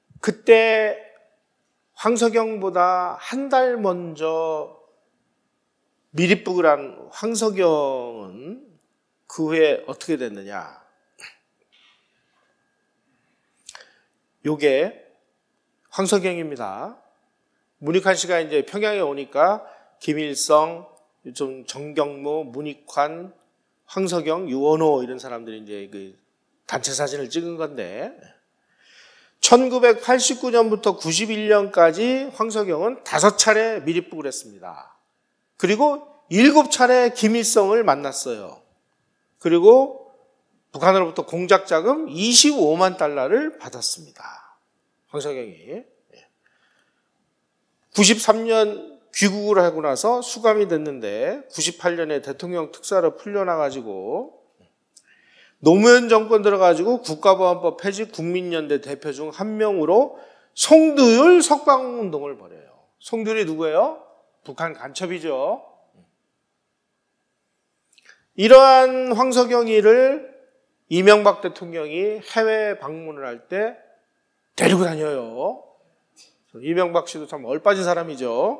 그때 황석영보다 한 달 먼저 미립북을 한 황석영은 그 후에 어떻게 됐느냐. 요게 황석영입니다. 문익환 씨가 이제 평양에 오니까 김일성, 좀 정경무, 문익환, 황석영, 유원호 이런 사람들이 이제 그 단체 사진을 찍은 건데 1989년부터 91년까지 황석영은 5차례 미립북을 했습니다. 그리고 7차례 김일성을 만났어요. 그리고 북한으로부터 공작 자금 25만 달러를 받았습니다. 황석영이. 93년 귀국을 하고 나서 수감이 됐는데 98년에 대통령 특사로 풀려나가지고 노무현 정권 들어가지고 국가보안법 폐지 국민연대 대표 중 한 명으로 송두율 석방운동을 벌여요. 송두율이 누구예요? 북한 간첩이죠. 이러한 황석영이를 이명박 대통령이 해외 방문을 할 때 데리고 다녀요. 이명박 씨도 참 얼빠진 사람이죠.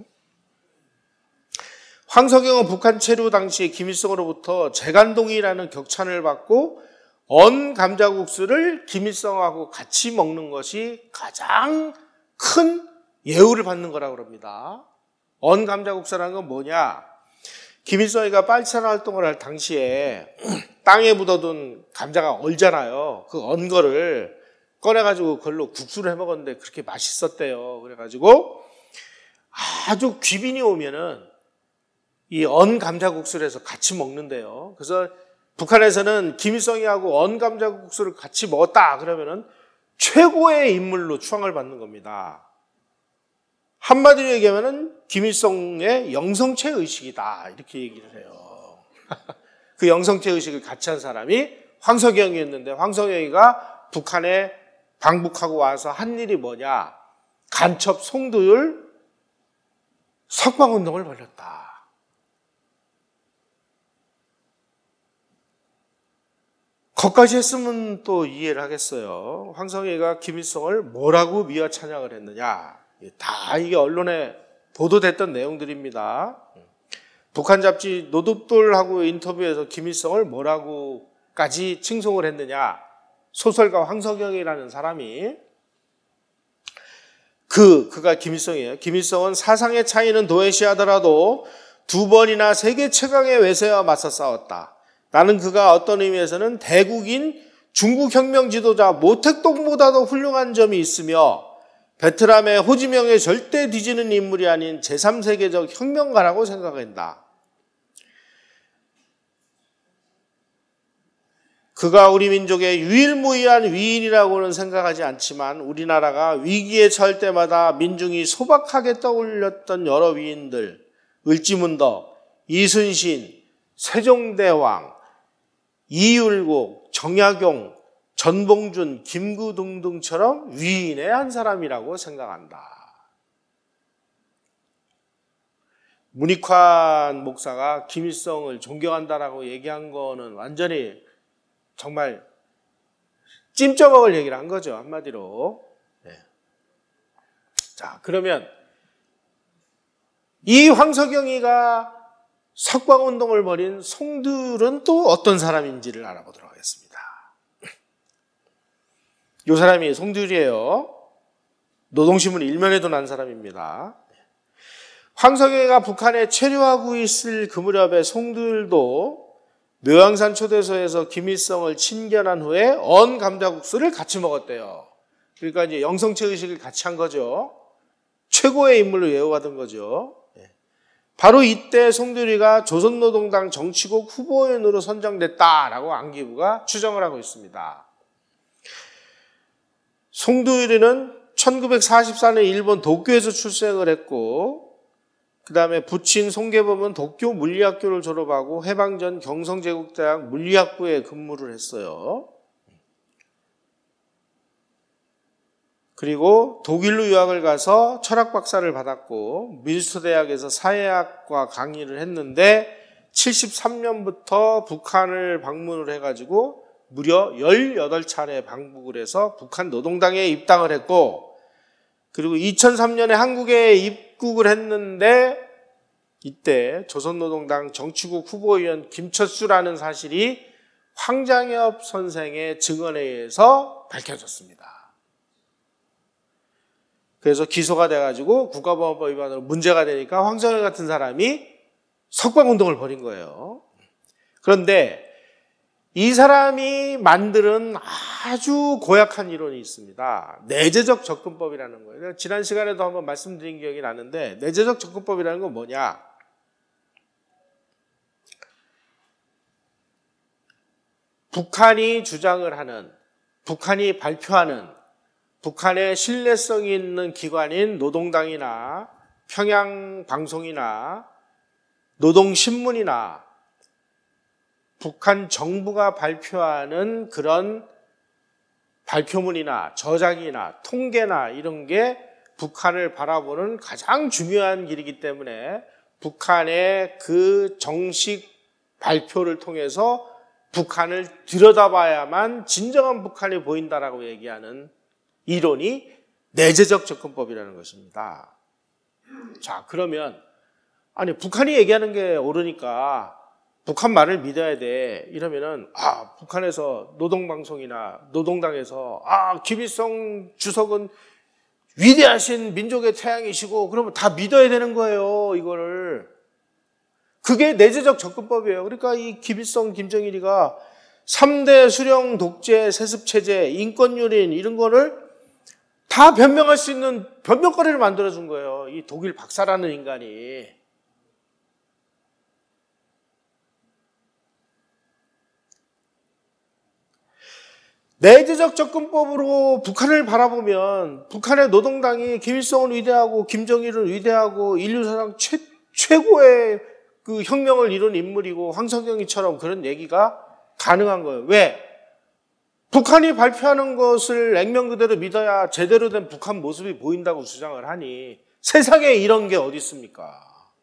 황석영은 북한 체류 당시에 김일성으로부터 재간동이라는 격찬을 받고 언감자국수를 김일성하고 같이 먹는 것이 가장 큰 예우를 받는 거라고 합니다. 언감자국수라는 건 뭐냐? 김일성이가 빨치산 활동을 할 당시에 땅에 묻어둔 감자가 얼잖아요. 그 언 거를 꺼내가지고 그걸로 국수를 해먹었는데 그렇게 맛있었대요. 그래가지고 아주 귀빈이 오면은 이 언감자국수를 해서 같이 먹는데요. 그래서 북한에서는 김일성이하고 언감자국수를 같이 먹었다 그러면은 최고의 인물로 추앙을 받는 겁니다. 한마디로 얘기하면은 김일성의 영성체 의식이다 이렇게 얘기를 해요. 그 영성체 의식을 같이 한 사람이 황석영이었는데 황석영이가 북한에 방북하고 와서 한 일이 뭐냐? 간첩 송두율 석방운동을 벌였다. 거기까지 했으면 또 이해를 하겠어요. 황석영이가 김일성을 뭐라고 미화 찬양을 했느냐. 다 이게 언론에 보도됐던 내용들입니다. 북한 잡지 노듭돌하고 인터뷰에서 김일성을 뭐라고까지 칭송을 했느냐. 소설가 황석영이라는 사람이 그가 김일성이에요. 김일성은 사상의 차이는 도외시하더라도 2번이나 세계 최강의 외세와 맞서 싸웠다. 나는 그가 어떤 의미에서는 대국인 중국 혁명 지도자 모택동보다도 훌륭한 점이 있으며 베트남의 호지명에 절대 뒤지는 인물이 아닌 제3세계적 혁명가라고 생각한다. 그가 우리 민족의 유일무이한 위인이라고는 생각하지 않지만 우리나라가 위기에 처할 때마다 민중이 소박하게 떠올렸던 여러 위인들, 을지문덕, 이순신, 세종대왕, 이율곡, 정약용, 전봉준, 김구등 등처럼 위인의 한 사람이라고 생각한다. 문익환 목사가 김일성을 존경한다라고 얘기한 거는 완전히 정말 찜쪄먹을 얘기를 한 거죠. 한마디로. 네. 자, 그러면 이 황석영이가 석방운동을 벌인 송두율은 또 어떤 사람인지를 알아보도록 하겠습니다. 이 사람이 송두율이에요. 노동신문 1면에도 난 사람입니다. 황석영이가 북한에 체류하고 있을 그 무렵에 송두율도 묘양산 초대소에서 김일성을 친견한 후에 언감자국수를 같이 먹었대요. 그러니까 이제 영성체 의식을 같이 한 거죠. 최고의 인물로 예우받은 거죠. 바로 이때 송두율이가 조선노동당 정치국 후보인으로 선정됐다라고 안기부가 추정을 하고 있습니다. 송두율이는 1944년 일본 도쿄에서 출생을 했고 그 다음에 부친 송계범은 도쿄 물리학교를 졸업하고 해방전 경성제국대학 물리학부에 근무를 했어요. 그리고 독일로 유학을 가서 철학 박사를 받았고 민수대학에서 사회학과 강의를 했는데 73년부터 북한을 방문을 해가지고 무려 18차례 방북을 해서 북한 노동당에 입당을 했고 그리고 2003년에 한국에 입국을 했는데 이때 조선노동당 정치국 후보위원 김철수라는 사실이 황장엽 선생의 증언에 의해서 밝혀졌습니다. 그래서 기소가 돼가지고 국가보안법 위반으로 문제가 되니까 황장엽 같은 사람이 석방운동을 벌인 거예요. 그런데 이 사람이 만드는 아주 고약한 이론이 있습니다. 내재적 접근법이라는 거예요. 지난 시간에도 한번 말씀드린 기억이 나는데 내재적 접근법이라는 건 뭐냐? 북한이 주장을 하는, 북한이 발표하는, 북한의 신뢰성이 있는 기관인 노동당이나 평양방송이나 노동신문이나 북한 정부가 발표하는 그런 발표문이나 저작이나 통계나 이런 게 북한을 바라보는 가장 중요한 길이기 때문에 북한의 그 정식 발표를 통해서 북한을 들여다봐야만 진정한 북한이 보인다라고 얘기하는 이론이 내재적 접근법이라는 것입니다. 자, 그러면 아니 북한이 얘기하는 게 옳으니까 북한 말을 믿어야 돼. 이러면은 북한에서 노동방송이나 노동당에서 김일성 주석은 위대하신 민족의 태양이시고 그러면 다 믿어야 되는 거예요. 이거를. 그게 내재적 접근법이에요. 그러니까 이 김일성, 김정일이가 3대 수령 독재, 세습체제, 인권유린 이런 거를 다 변명할 수 있는 변명거리를 만들어준 거예요. 이 독일 박사라는 인간이. 내재적 접근법으로 북한을 바라보면 북한의 노동당이 김일성은 위대하고 김정일은 위대하고 인류사상 최고의 그 혁명을 이룬 인물이고 황석영이처럼 그런 얘기가 가능한 거예요. 왜? 북한이 발표하는 것을 액면 그대로 믿어야 제대로 된 북한 모습이 보인다고 주장을 하니 세상에 이런 게 어디 있습니까?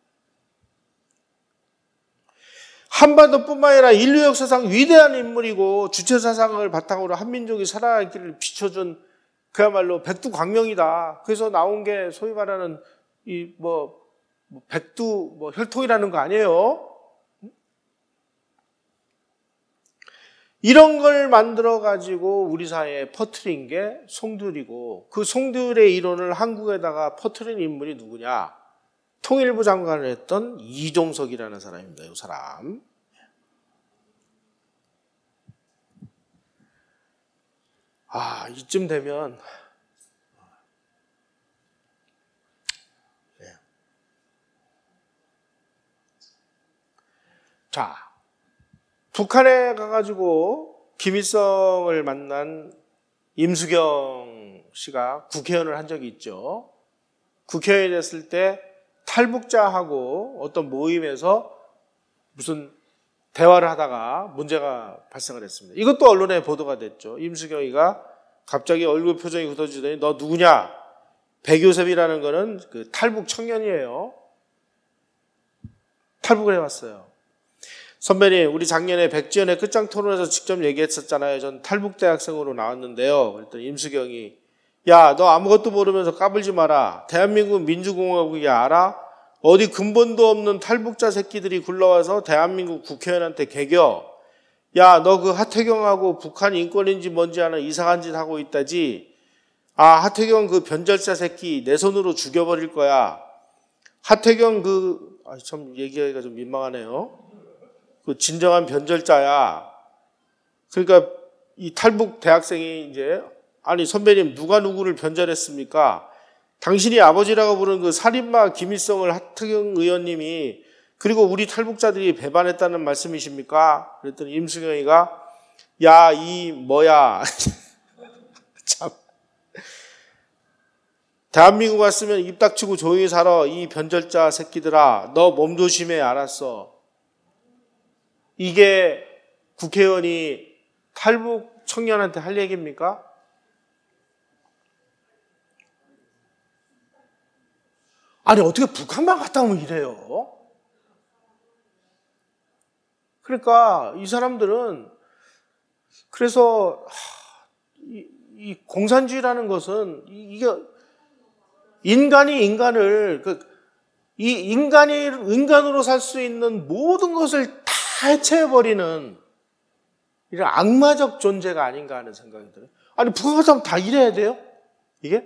한반도뿐만 아니라 인류 역사상 위대한 인물이고 주체사상을 바탕으로 한민족이 살아갈 길을 비춰준 그야말로 백두광명이다. 그래서 나온 게 소위 말하는 백두 혈통이라는 거 아니에요? 이런 걸 만들어가지고 우리 사회에 퍼뜨린 게 송두리고 그 송두리의 이론을 한국에다가 퍼뜨린 인물이 누구냐? 통일부 장관을 했던 이종석이라는 사람입니다. 이 사람. 이쯤 되면 자, 북한에 가가지고 김일성을 만난 임수경 씨가 국회의원을 한 적이 있죠. 국회의원이 됐을 때 탈북자하고 어떤 모임에서 무슨 대화를 하다가 문제가 발생을 했습니다. 이것도 언론에 보도가 됐죠. 임수경이가 갑자기 얼굴 표정이 굳어지더니 너 누구냐? 백요셉이라는 거는 그 탈북 청년이에요. 탈북을 해왔어요. 선배님, 우리 작년에 백지연의 끝장 토론에서 직접 얘기했었잖아요. 전 탈북 대학생으로 나왔는데요. 그랬더니 임수경이 야, 너 아무것도 모르면서 까불지 마라. 대한민국 민주공화국이 알아? 어디 근본도 없는 탈북자 새끼들이 굴러와서 대한민국 국회의원한테 개겨. 야, 너 그 하태경하고 북한 인권인지 뭔지 아는 이상한 짓 하고 있다지. 하태경 그 변절자 새끼 내 손으로 죽여버릴 거야. 하태경 참 얘기하기가 좀 민망하네요. 그 진정한 변절자야. 그러니까 이 탈북 대학생이 이제 아니 선배님 누가 누구를 변절했습니까? 당신이 아버지라고 부르는 그 살인마 김일성을 하태경 의원님이 그리고 우리 탈북자들이 배반했다는 말씀이십니까? 그랬더니 임수경이가 야, 참 대한민국 왔으면 입 닥치고 조용히 살아. 이 변절자 새끼들아. 너 몸조심해. 알았어. 이게 국회의원이 탈북 청년한테 할 얘기입니까? 아니 어떻게 북한만 갔다 오면 이래요? 그러니까 이 사람들은 그래서 이 공산주의라는 것은 이게 인간이 인간을 이 인간으로 살 수 있는 모든 것을 다 해체해버리는 이런 악마적 존재가 아닌가 하는 생각이 들어요. 아니, 북한사람 다 이래야 돼요? 이게?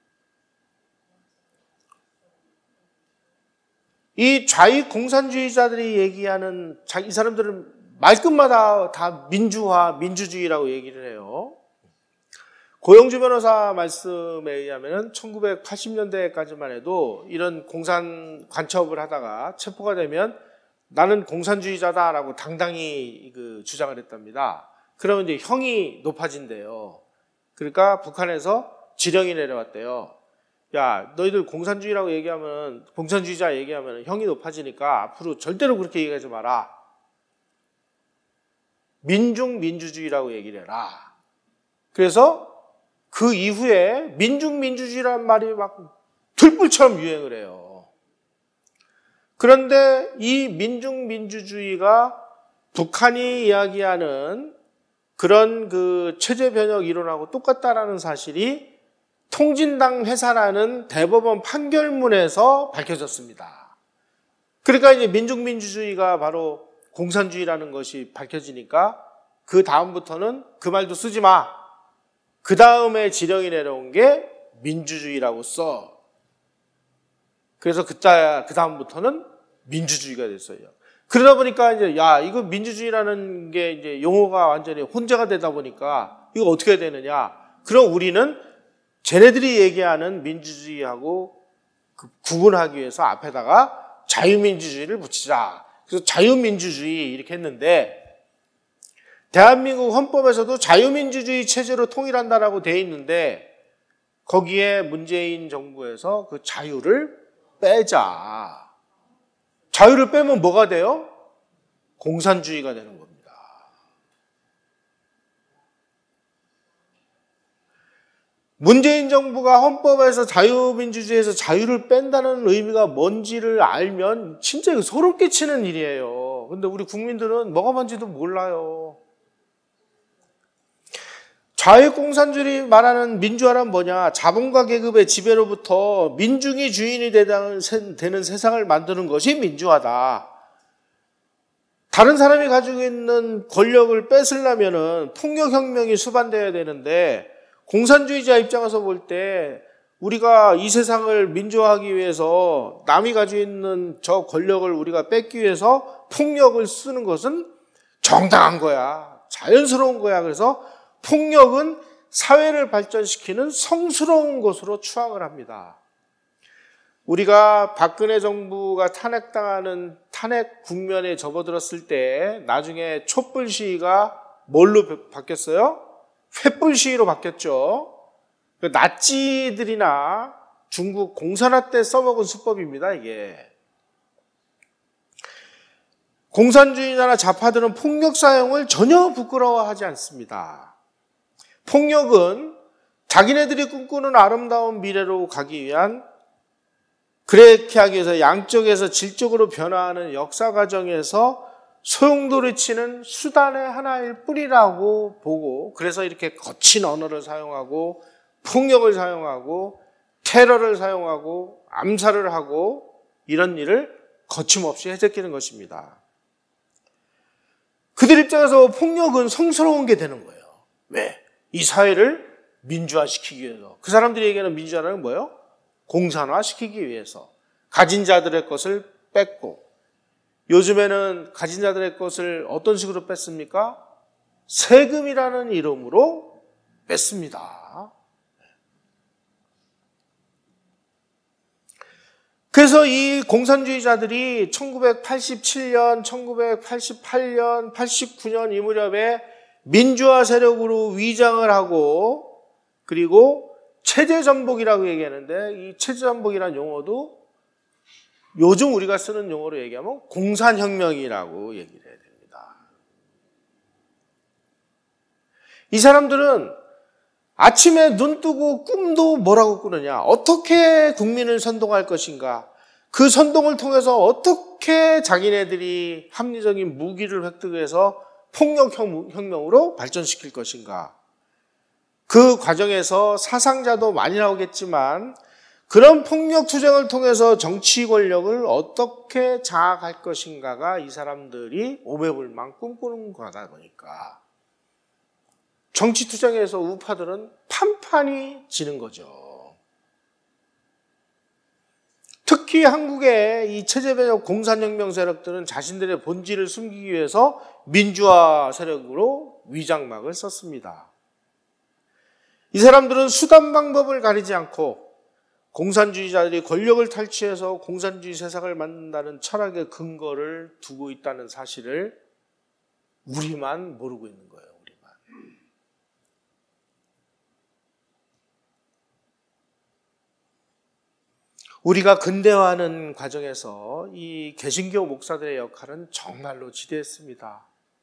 이 좌익 공산주의자들이 얘기하는 이 사람들은 말끝마다 다 민주화, 민주주의라고 얘기를 해요. 고영주 변호사 말씀에 의하면 1980년대까지만 해도 이런 공산 간첩을 하다가 체포가 되면 나는 공산주의자다라고 당당히 주장을 했답니다. 그러면 이제 형이 높아진대요. 그러니까 북한에서 지령이 내려왔대요. 야, 너희들 공산주의라고 얘기하면, 공산주의자 얘기하면 형이 높아지니까 앞으로 절대로 그렇게 얘기하지 마라. 민중민주주의라고 얘기를 해라. 그래서 그 이후에 민중민주주의라는 말이 막 들불처럼 유행을 해요. 그런데 이 민중민주주의가 북한이 이야기하는 그런 체제 변혁 이론하고 똑같다라는 사실이 통진당 회사라는 대법원 판결문에서 밝혀졌습니다. 그러니까 이제 민중민주주의가 바로 공산주의라는 것이 밝혀지니까 그 다음부터는 그 말도 쓰지 마. 그 다음에 지령이 내려온 게 민주주의라고 써. 그래서 그 다음부터는 민주주의가 됐어요. 그러다 보니까 이제 이거 민주주의라는 게 이제 용어가 완전히 혼재가 되다 보니까 이거 어떻게 해야 되느냐? 그럼 우리는 쟤네들이 얘기하는 민주주의하고 구분하기 위해서 앞에다가 자유민주주의를 붙이자. 그래서 자유민주주의 이렇게 했는데 대한민국 헌법에서도 자유민주주의 체제로 통일한다라고 돼 있는데 거기에 문재인 정부에서 그 자유를 빼자. 자유를 빼면 뭐가 돼요? 공산주의가 되는 겁니다. 문재인 정부가 헌법에서 자유민주주의에서 자유를 뺀다는 의미가 뭔지를 알면 진짜 이거 소름 끼치는 일이에요. 근데 우리 국민들은 뭐가 뭔지도 몰라요. 자유공산주의 말하는 민주화란 뭐냐? 자본가 계급의 지배로부터 민중이 주인이 되는 세상을 만드는 것이 민주화다. 다른 사람이 가지고 있는 권력을 뺏으려면은 폭력혁명이 수반되어야 되는데 공산주의자 입장에서 볼 때 우리가 이 세상을 민주화하기 위해서 남이 가지고 있는 저 권력을 우리가 뺏기 위해서 폭력을 쓰는 것은 정당한 거야. 자연스러운 거야. 그래서 폭력은 사회를 발전시키는 성스러운 것으로 추앙을 합니다. 우리가 박근혜 정부가 탄핵당하는 탄핵 국면에 접어들었을 때 나중에 촛불 시위가 뭘로 바뀌었어요? 횃불 시위로 바뀌었죠. 나치들이나 중국 공산화 때 써먹은 수법입니다, 이게. 공산주의자나 좌파들은 폭력 사용을 전혀 부끄러워하지 않습니다. 폭력은 자기네들이 꿈꾸는 아름다운 미래로 가기 위한 그렇게 하기 위해서 양쪽에서 질적으로 변화하는 역사 과정에서 소용돌이치는 수단의 하나일 뿐이라고 보고 그래서 이렇게 거친 언어를 사용하고 폭력을 사용하고 테러를 사용하고 암살을 하고 이런 일을 거침없이 해제키는 것입니다. 그들 입장에서 폭력은 성스러운 게 되는 거예요. 왜? 이 사회를 민주화시키기 위해서. 그 사람들이 얘기하는 민주화는 뭐예요? 공산화시키기 위해서. 가진 자들의 것을 뺏고. 요즘에는 가진 자들의 것을 어떤 식으로 뺐습니까? 세금이라는 이름으로 뺐습니다. 그래서 이 공산주의자들이 1987년, 1988년, 89년 이 무렵에 민주화 세력으로 위장을 하고 그리고 체제전복이라고 얘기하는데 이 체제전복이라는 용어도 요즘 우리가 쓰는 용어로 얘기하면 공산혁명이라고 얘기를 해야 됩니다. 이 사람들은 아침에 눈 뜨고 꿈도 뭐라고 꾸느냐? 어떻게 국민을 선동할 것인가? 그 선동을 통해서 어떻게 자기네들이 합리적인 무기를 획득해서 폭력혁명으로 발전시킬 것인가? 그 과정에서 사상자도 많이 나오겠지만 그런 폭력 투쟁을 통해서 정치 권력을 어떻게 장악할 것인가가 이 사람들이 오매불망 꿈꾸는 거다 보니까 정치 투쟁에서 우파들은 판판이 지는 거죠. 특히 한국의 이 체제배적 공산혁명 세력들은 자신들의 본질을 숨기기 위해서 민주화 세력으로 위장막을 썼습니다. 이 사람들은 수단 방법을 가리지 않고 공산주의자들이 권력을 탈취해서 공산주의 세상을 만든다는 철학의 근거를 두고 있다는 사실을 우리만 모르고 있는 거예요. 우리만. 우리가 근대화하는 과정에서 이 개신교 목사들의 역할은 정말로 지대했습니다.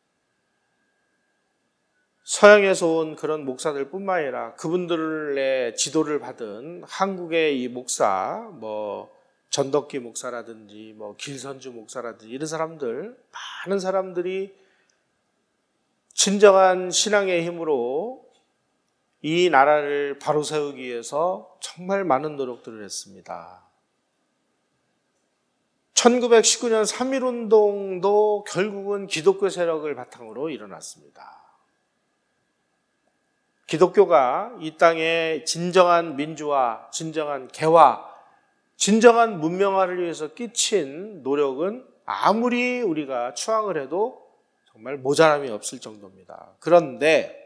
서양에서 온 그런 목사들뿐만 아니라 그분들의 지도를 받은 한국의 이 목사, 전덕기 목사라든지 길선주 목사라든지 이런 사람들, 많은 사람들이 진정한 신앙의 힘으로 이 나라를 바로 세우기 위해서 정말 많은 노력들을 했습니다. 1919년 3.1운동도 결국은 기독교 세력을 바탕으로 일어났습니다. 기독교가 이 땅에 진정한 민주화, 진정한 개화, 진정한 문명화를 위해서 끼친 노력은 아무리 우리가 추앙을 해도 정말 모자람이 없을 정도입니다. 그런데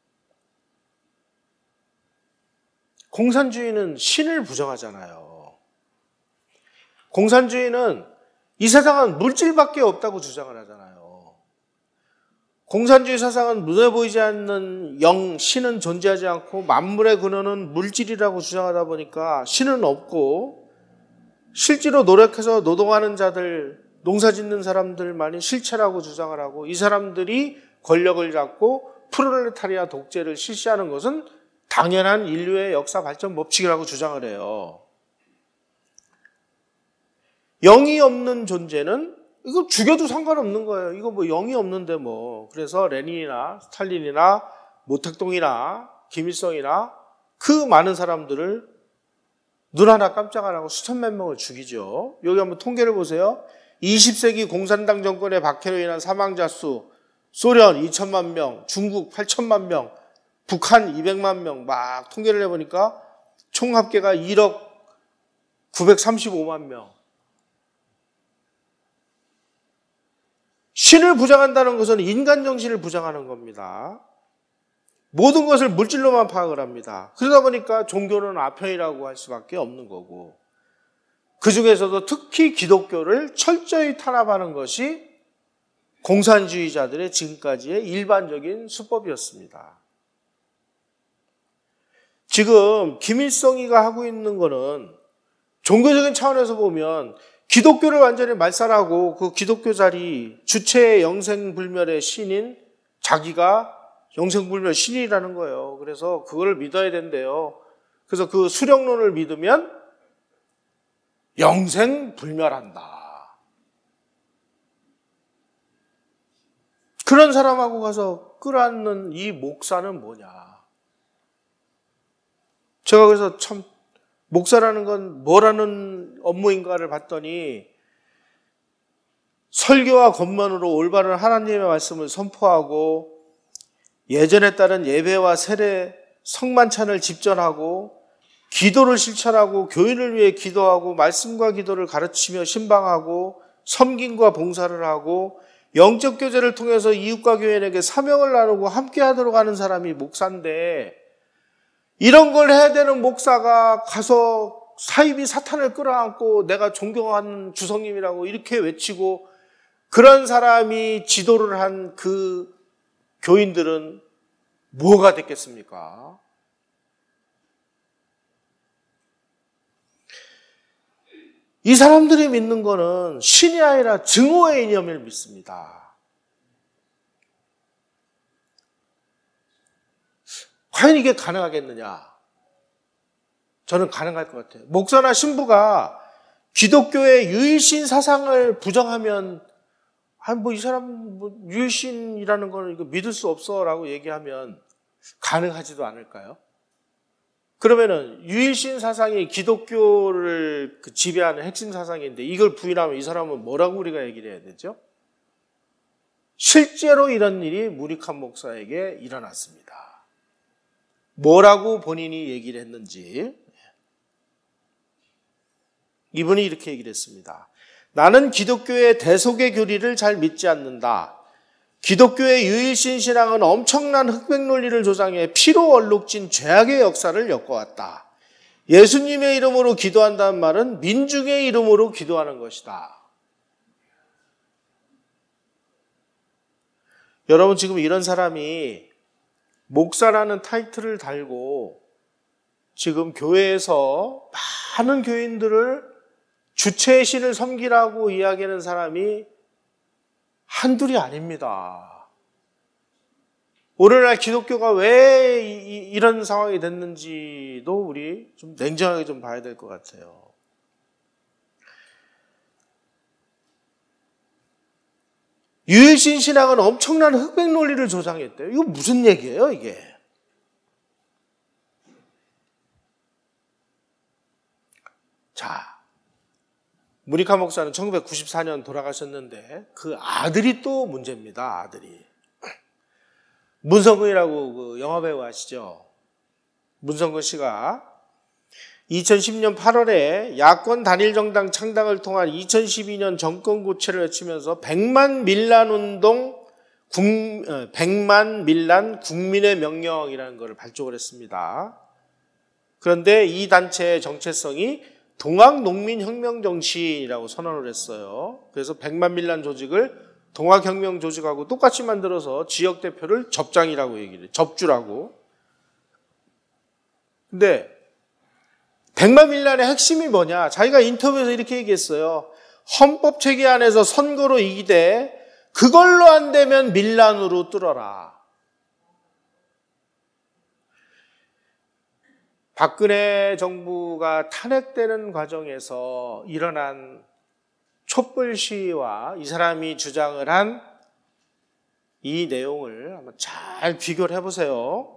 공산주의는 신을 부정하잖아요. 공산주의는 이 세상은 물질밖에 없다고 주장을 하잖아요. 공산주의 사상은 눈에 보이지 않는 영, 신은 존재하지 않고 만물의 근원은 물질이라고 주장하다 보니까 신은 없고 실제로 노력해서 노동하는 자들, 농사 짓는 사람들만이 실체라고 주장을 하고 이 사람들이 권력을 잡고 프롤레타리아 독재를 실시하는 것은 당연한 인류의 역사 발전 법칙이라고 주장을 해요. 영이 없는 존재는 이거 죽여도 상관없는 거예요. 이거 영이 없는데 그래서 레닌이나 스탈린이나 모택동이나 김일성이나 그 많은 사람들을 눈 하나 깜짝 안 하고 수천만 명을 죽이죠. 여기 한번 통계를 보세요. 20세기 공산당 정권의 박해로 인한 사망자 수, 소련 2천만 명, 중국 8천만 명, 북한 200만 명 막 통계를 해보니까 총 합계가 1억 935만 명. 신을 부정한다는 것은 인간 정신을 부정하는 겁니다. 모든 것을 물질로만 파악을 합니다. 그러다 보니까 종교는 아편이라고 할 수밖에 없는 거고 그 중에서도 특히 기독교를 철저히 탄압하는 것이 공산주의자들의 지금까지의 일반적인 수법이었습니다. 지금 김일성이가 하고 있는 거는 종교적인 차원에서 보면 기독교를 완전히 말살하고 그 기독교 자리 주체의 영생불멸의 신인 자기가 영생불멸 신이라는 거예요. 그래서 그걸 믿어야 된대요. 그래서 그 수령론을 믿으면 영생불멸한다. 그런 사람하고 가서 끌어안는 이 목사는 뭐냐. 제가 그래서 참 목사라는 건 뭐라는 업무인가를 봤더니 설교와 권면으로 올바른 하나님의 말씀을 선포하고 예전에 따른 예배와 세례, 성만찬을 집전하고 기도를 실천하고 교인을 위해 기도하고 말씀과 기도를 가르치며 신방하고 섬김과 봉사를 하고 영적 교제를 통해서 이웃과 교인에게 사명을 나누고 함께 하도록 하는 사람이 목사인데 이런 걸 해야 되는 목사가 가서 사이비 사탄을 끌어안고 내가 존경하는 주성님이라고 이렇게 외치고 그런 사람이 지도를 한 그 교인들은 뭐가 됐겠습니까? 이 사람들이 믿는 거는 신이 아니라 증오의 이념을 믿습니다. 과연 이게 가능하겠느냐? 저는 가능할 것 같아요. 목사나 신부가 기독교의 유일신 사상을 부정하면 이 사람 유일신이라는 걸 이거 믿을 수 없어라고 얘기하면 가능하지도 않을까요? 그러면은 유일신 사상이 기독교를 지배하는 핵심 사상인데 이걸 부인하면 이 사람은 뭐라고 우리가 얘기를 해야 되죠? 실제로 이런 일이 무리칸 목사에게 일어났습니다. 뭐라고 본인이 얘기를 했는지 이분이 이렇게 얘기를 했습니다. 나는 기독교의 대속의 교리를 잘 믿지 않는다. 기독교의 유일신 신앙은 엄청난 흑백 논리를 조장해 피로 얼룩진 죄악의 역사를 엮어왔다. 예수님의 이름으로 기도한다는 말은 민중의 이름으로 기도하는 것이다. 여러분, 지금 이런 사람이 목사라는 타이틀을 달고 지금 교회에서 많은 교인들을 주체의 신을 섬기라고 이야기하는 사람이 한둘이 아닙니다. 오늘날 기독교가 왜 이런 상황이 됐는지도 우리 좀 냉정하게 좀 봐야 될 것 같아요. 유일신 신앙은 엄청난 흑백 논리를 조장했대요. 이거 무슨 얘기예요, 이게? 자, 무리칸 목사는 1994년 돌아가셨는데 그 아들이 또 문제입니다. 아들이. 문성근이라고 그 영화배우 아시죠? 문성근 씨가 2010년 8월에 야권 단일정당 창당을 통한 2012년 정권 교체를 외치면서 100만 밀란 국민의 명령이라는 것을 발족을 했습니다. 그런데 이 단체의 정체성이 동학농민혁명정신이라고 선언을 했어요. 그래서 100만 밀란 조직을 동학혁명 조직하고 똑같이 만들어서 지역 대표를 접장이라고 얘기를 해요. 접주라고. 근데 100만 밀란의 핵심이 뭐냐? 자기가 인터뷰에서 이렇게 얘기했어요. 헌법 체계 안에서 선거로 이기되 그걸로 안 되면 밀란으로 뚫어라. 박근혜 정부가 탄핵되는 과정에서 일어난 촛불 시위와 이 사람이 주장을 한 이 내용을 한번 잘 비교를 해보세요.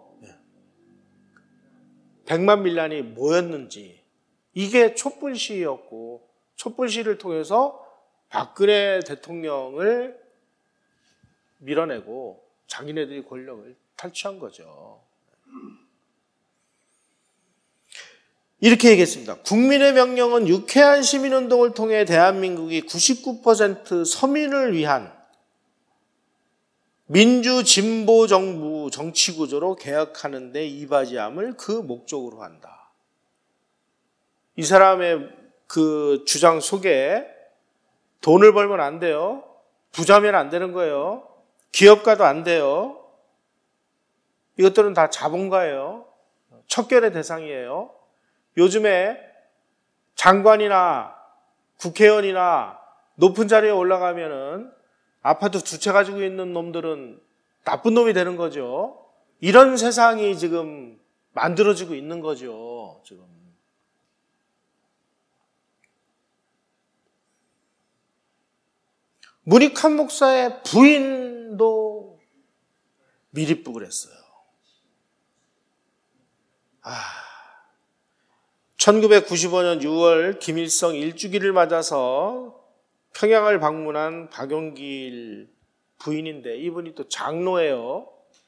100만 밀란이 뭐였는지. 이게 촛불 시위였고 촛불 시위를 통해서 박근혜 대통령을 밀어내고 자기네들이 권력을 탈취한 거죠. 이렇게 얘기했습니다. 국민의 명령은 유쾌한 시민운동을 통해 대한민국이 99% 서민을 위한 민주 진보 정부 정치 구조로 개혁하는 데 이바지함을 그 목적으로 한다. 이 사람의 그 주장 속에 돈을 벌면 안 돼요. 부자면 안 되는 거예요. 기업가도 안 돼요. 이것들은 다 자본가예요. 척결의 대상이에요. 요즘에 장관이나 국회의원이나 높은 자리에 올라가면은 아파트 2채 가지고 있는 놈들은 나쁜 놈이 되는 거죠. 이런 세상이 지금 만들어지고 있는 거죠. 지금. 무리칸 목사의 부인도 미립북을 했어요. 1995년 6월 김일성 1주기를 맞아서 평양을 방문한 박용길 부인인데 이분이 또 장로예요.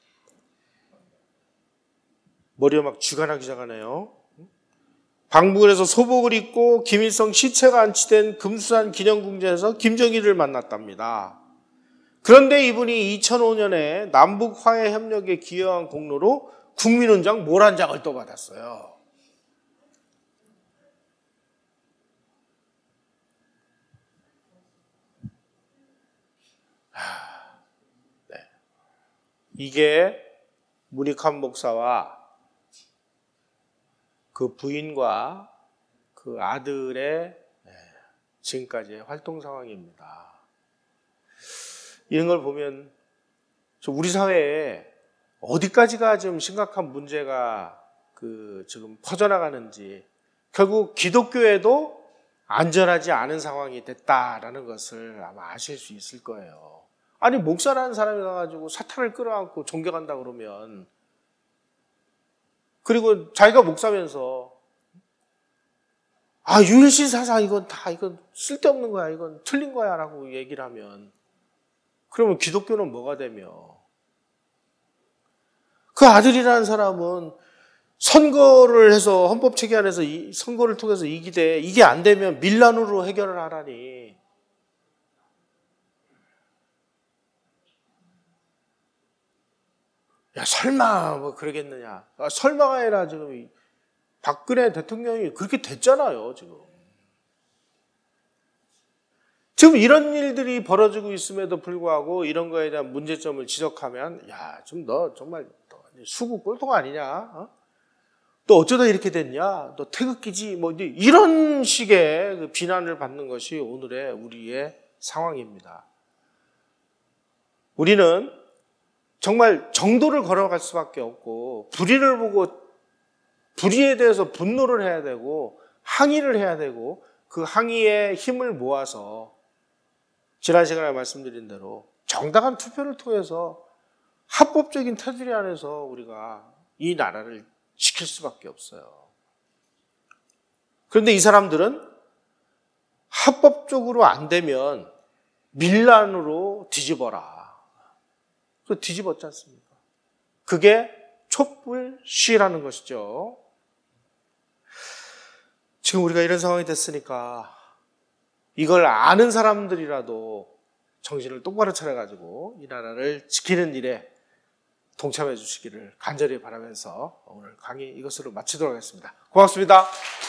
머리가 막 쥐가 나기 시작하네요. 방북을 해서 소복을 입고 김일성 시체가 안치된 금수산 기념궁전에서 김정일을 만났답니다. 그런데 이분이 2005년에 남북 화해 협력에 기여한 공로로 국민훈장 모란장을 또 받았어요. 네. 이게 무리칸 목사와 그 부인과 그 아들의 지금까지의 활동 상황입니다. 이런 걸 보면 우리 사회에 어디까지가 좀 심각한 문제가 지금 퍼져나가는지, 결국 기독교에도 안전하지 않은 상황이 됐다라는 것을 아마 아실 수 있을 거예요. 아니, 목사라는 사람이 가가지고 사탄을 끌어안고 존경한다 그러면 그리고 자기가 목사면서 유일신 사상 이건 쓸데없는 거야. 이건 틀린 거야. 라고 얘기를 하면 그러면 기독교는 뭐가 되며 그 아들이라는 사람은 선거를 해서 헌법 체계안에서 선거를 통해서 이기되 이게 안 되면 밀란으로 해결을 하라니 야 설마 뭐 그러겠느냐. 설마가 아니라 지금 박근혜 대통령이 그렇게 됐잖아요. 지금 이런 일들이 벌어지고 있음에도 불구하고 이런 거에 대한 문제점을 지적하면 너 정말 수구 꼴통 아니냐? 또 어쩌다 이렇게 됐냐? 너 태극기지? 뭐 이런 식의 그 비난을 받는 것이 오늘의 우리의 상황입니다. 우리는 정말 정도를 걸어갈 수밖에 없고 불의를 보고 불의에 대해서 분노를 해야 되고 항의를 해야 되고 그 항의에 힘을 모아서 지난 시간에 말씀드린 대로 정당한 투표를 통해서 합법적인 테두리 안에서 우리가 이 나라를 지킬 수밖에 없어요. 그런데 이 사람들은 합법적으로 안 되면 밀란으로 뒤집어라. 그래서 뒤집었지 않습니까? 그게 촛불 시위라는 것이죠. 지금 우리가 이런 상황이 됐으니까 이걸 아는 사람들이라도 정신을 똑바로 차려가지고 이 나라를 지키는 일에 동참해 주시기를 간절히 바라면서 오늘 강의 이것으로 마치도록 하겠습니다. 고맙습니다.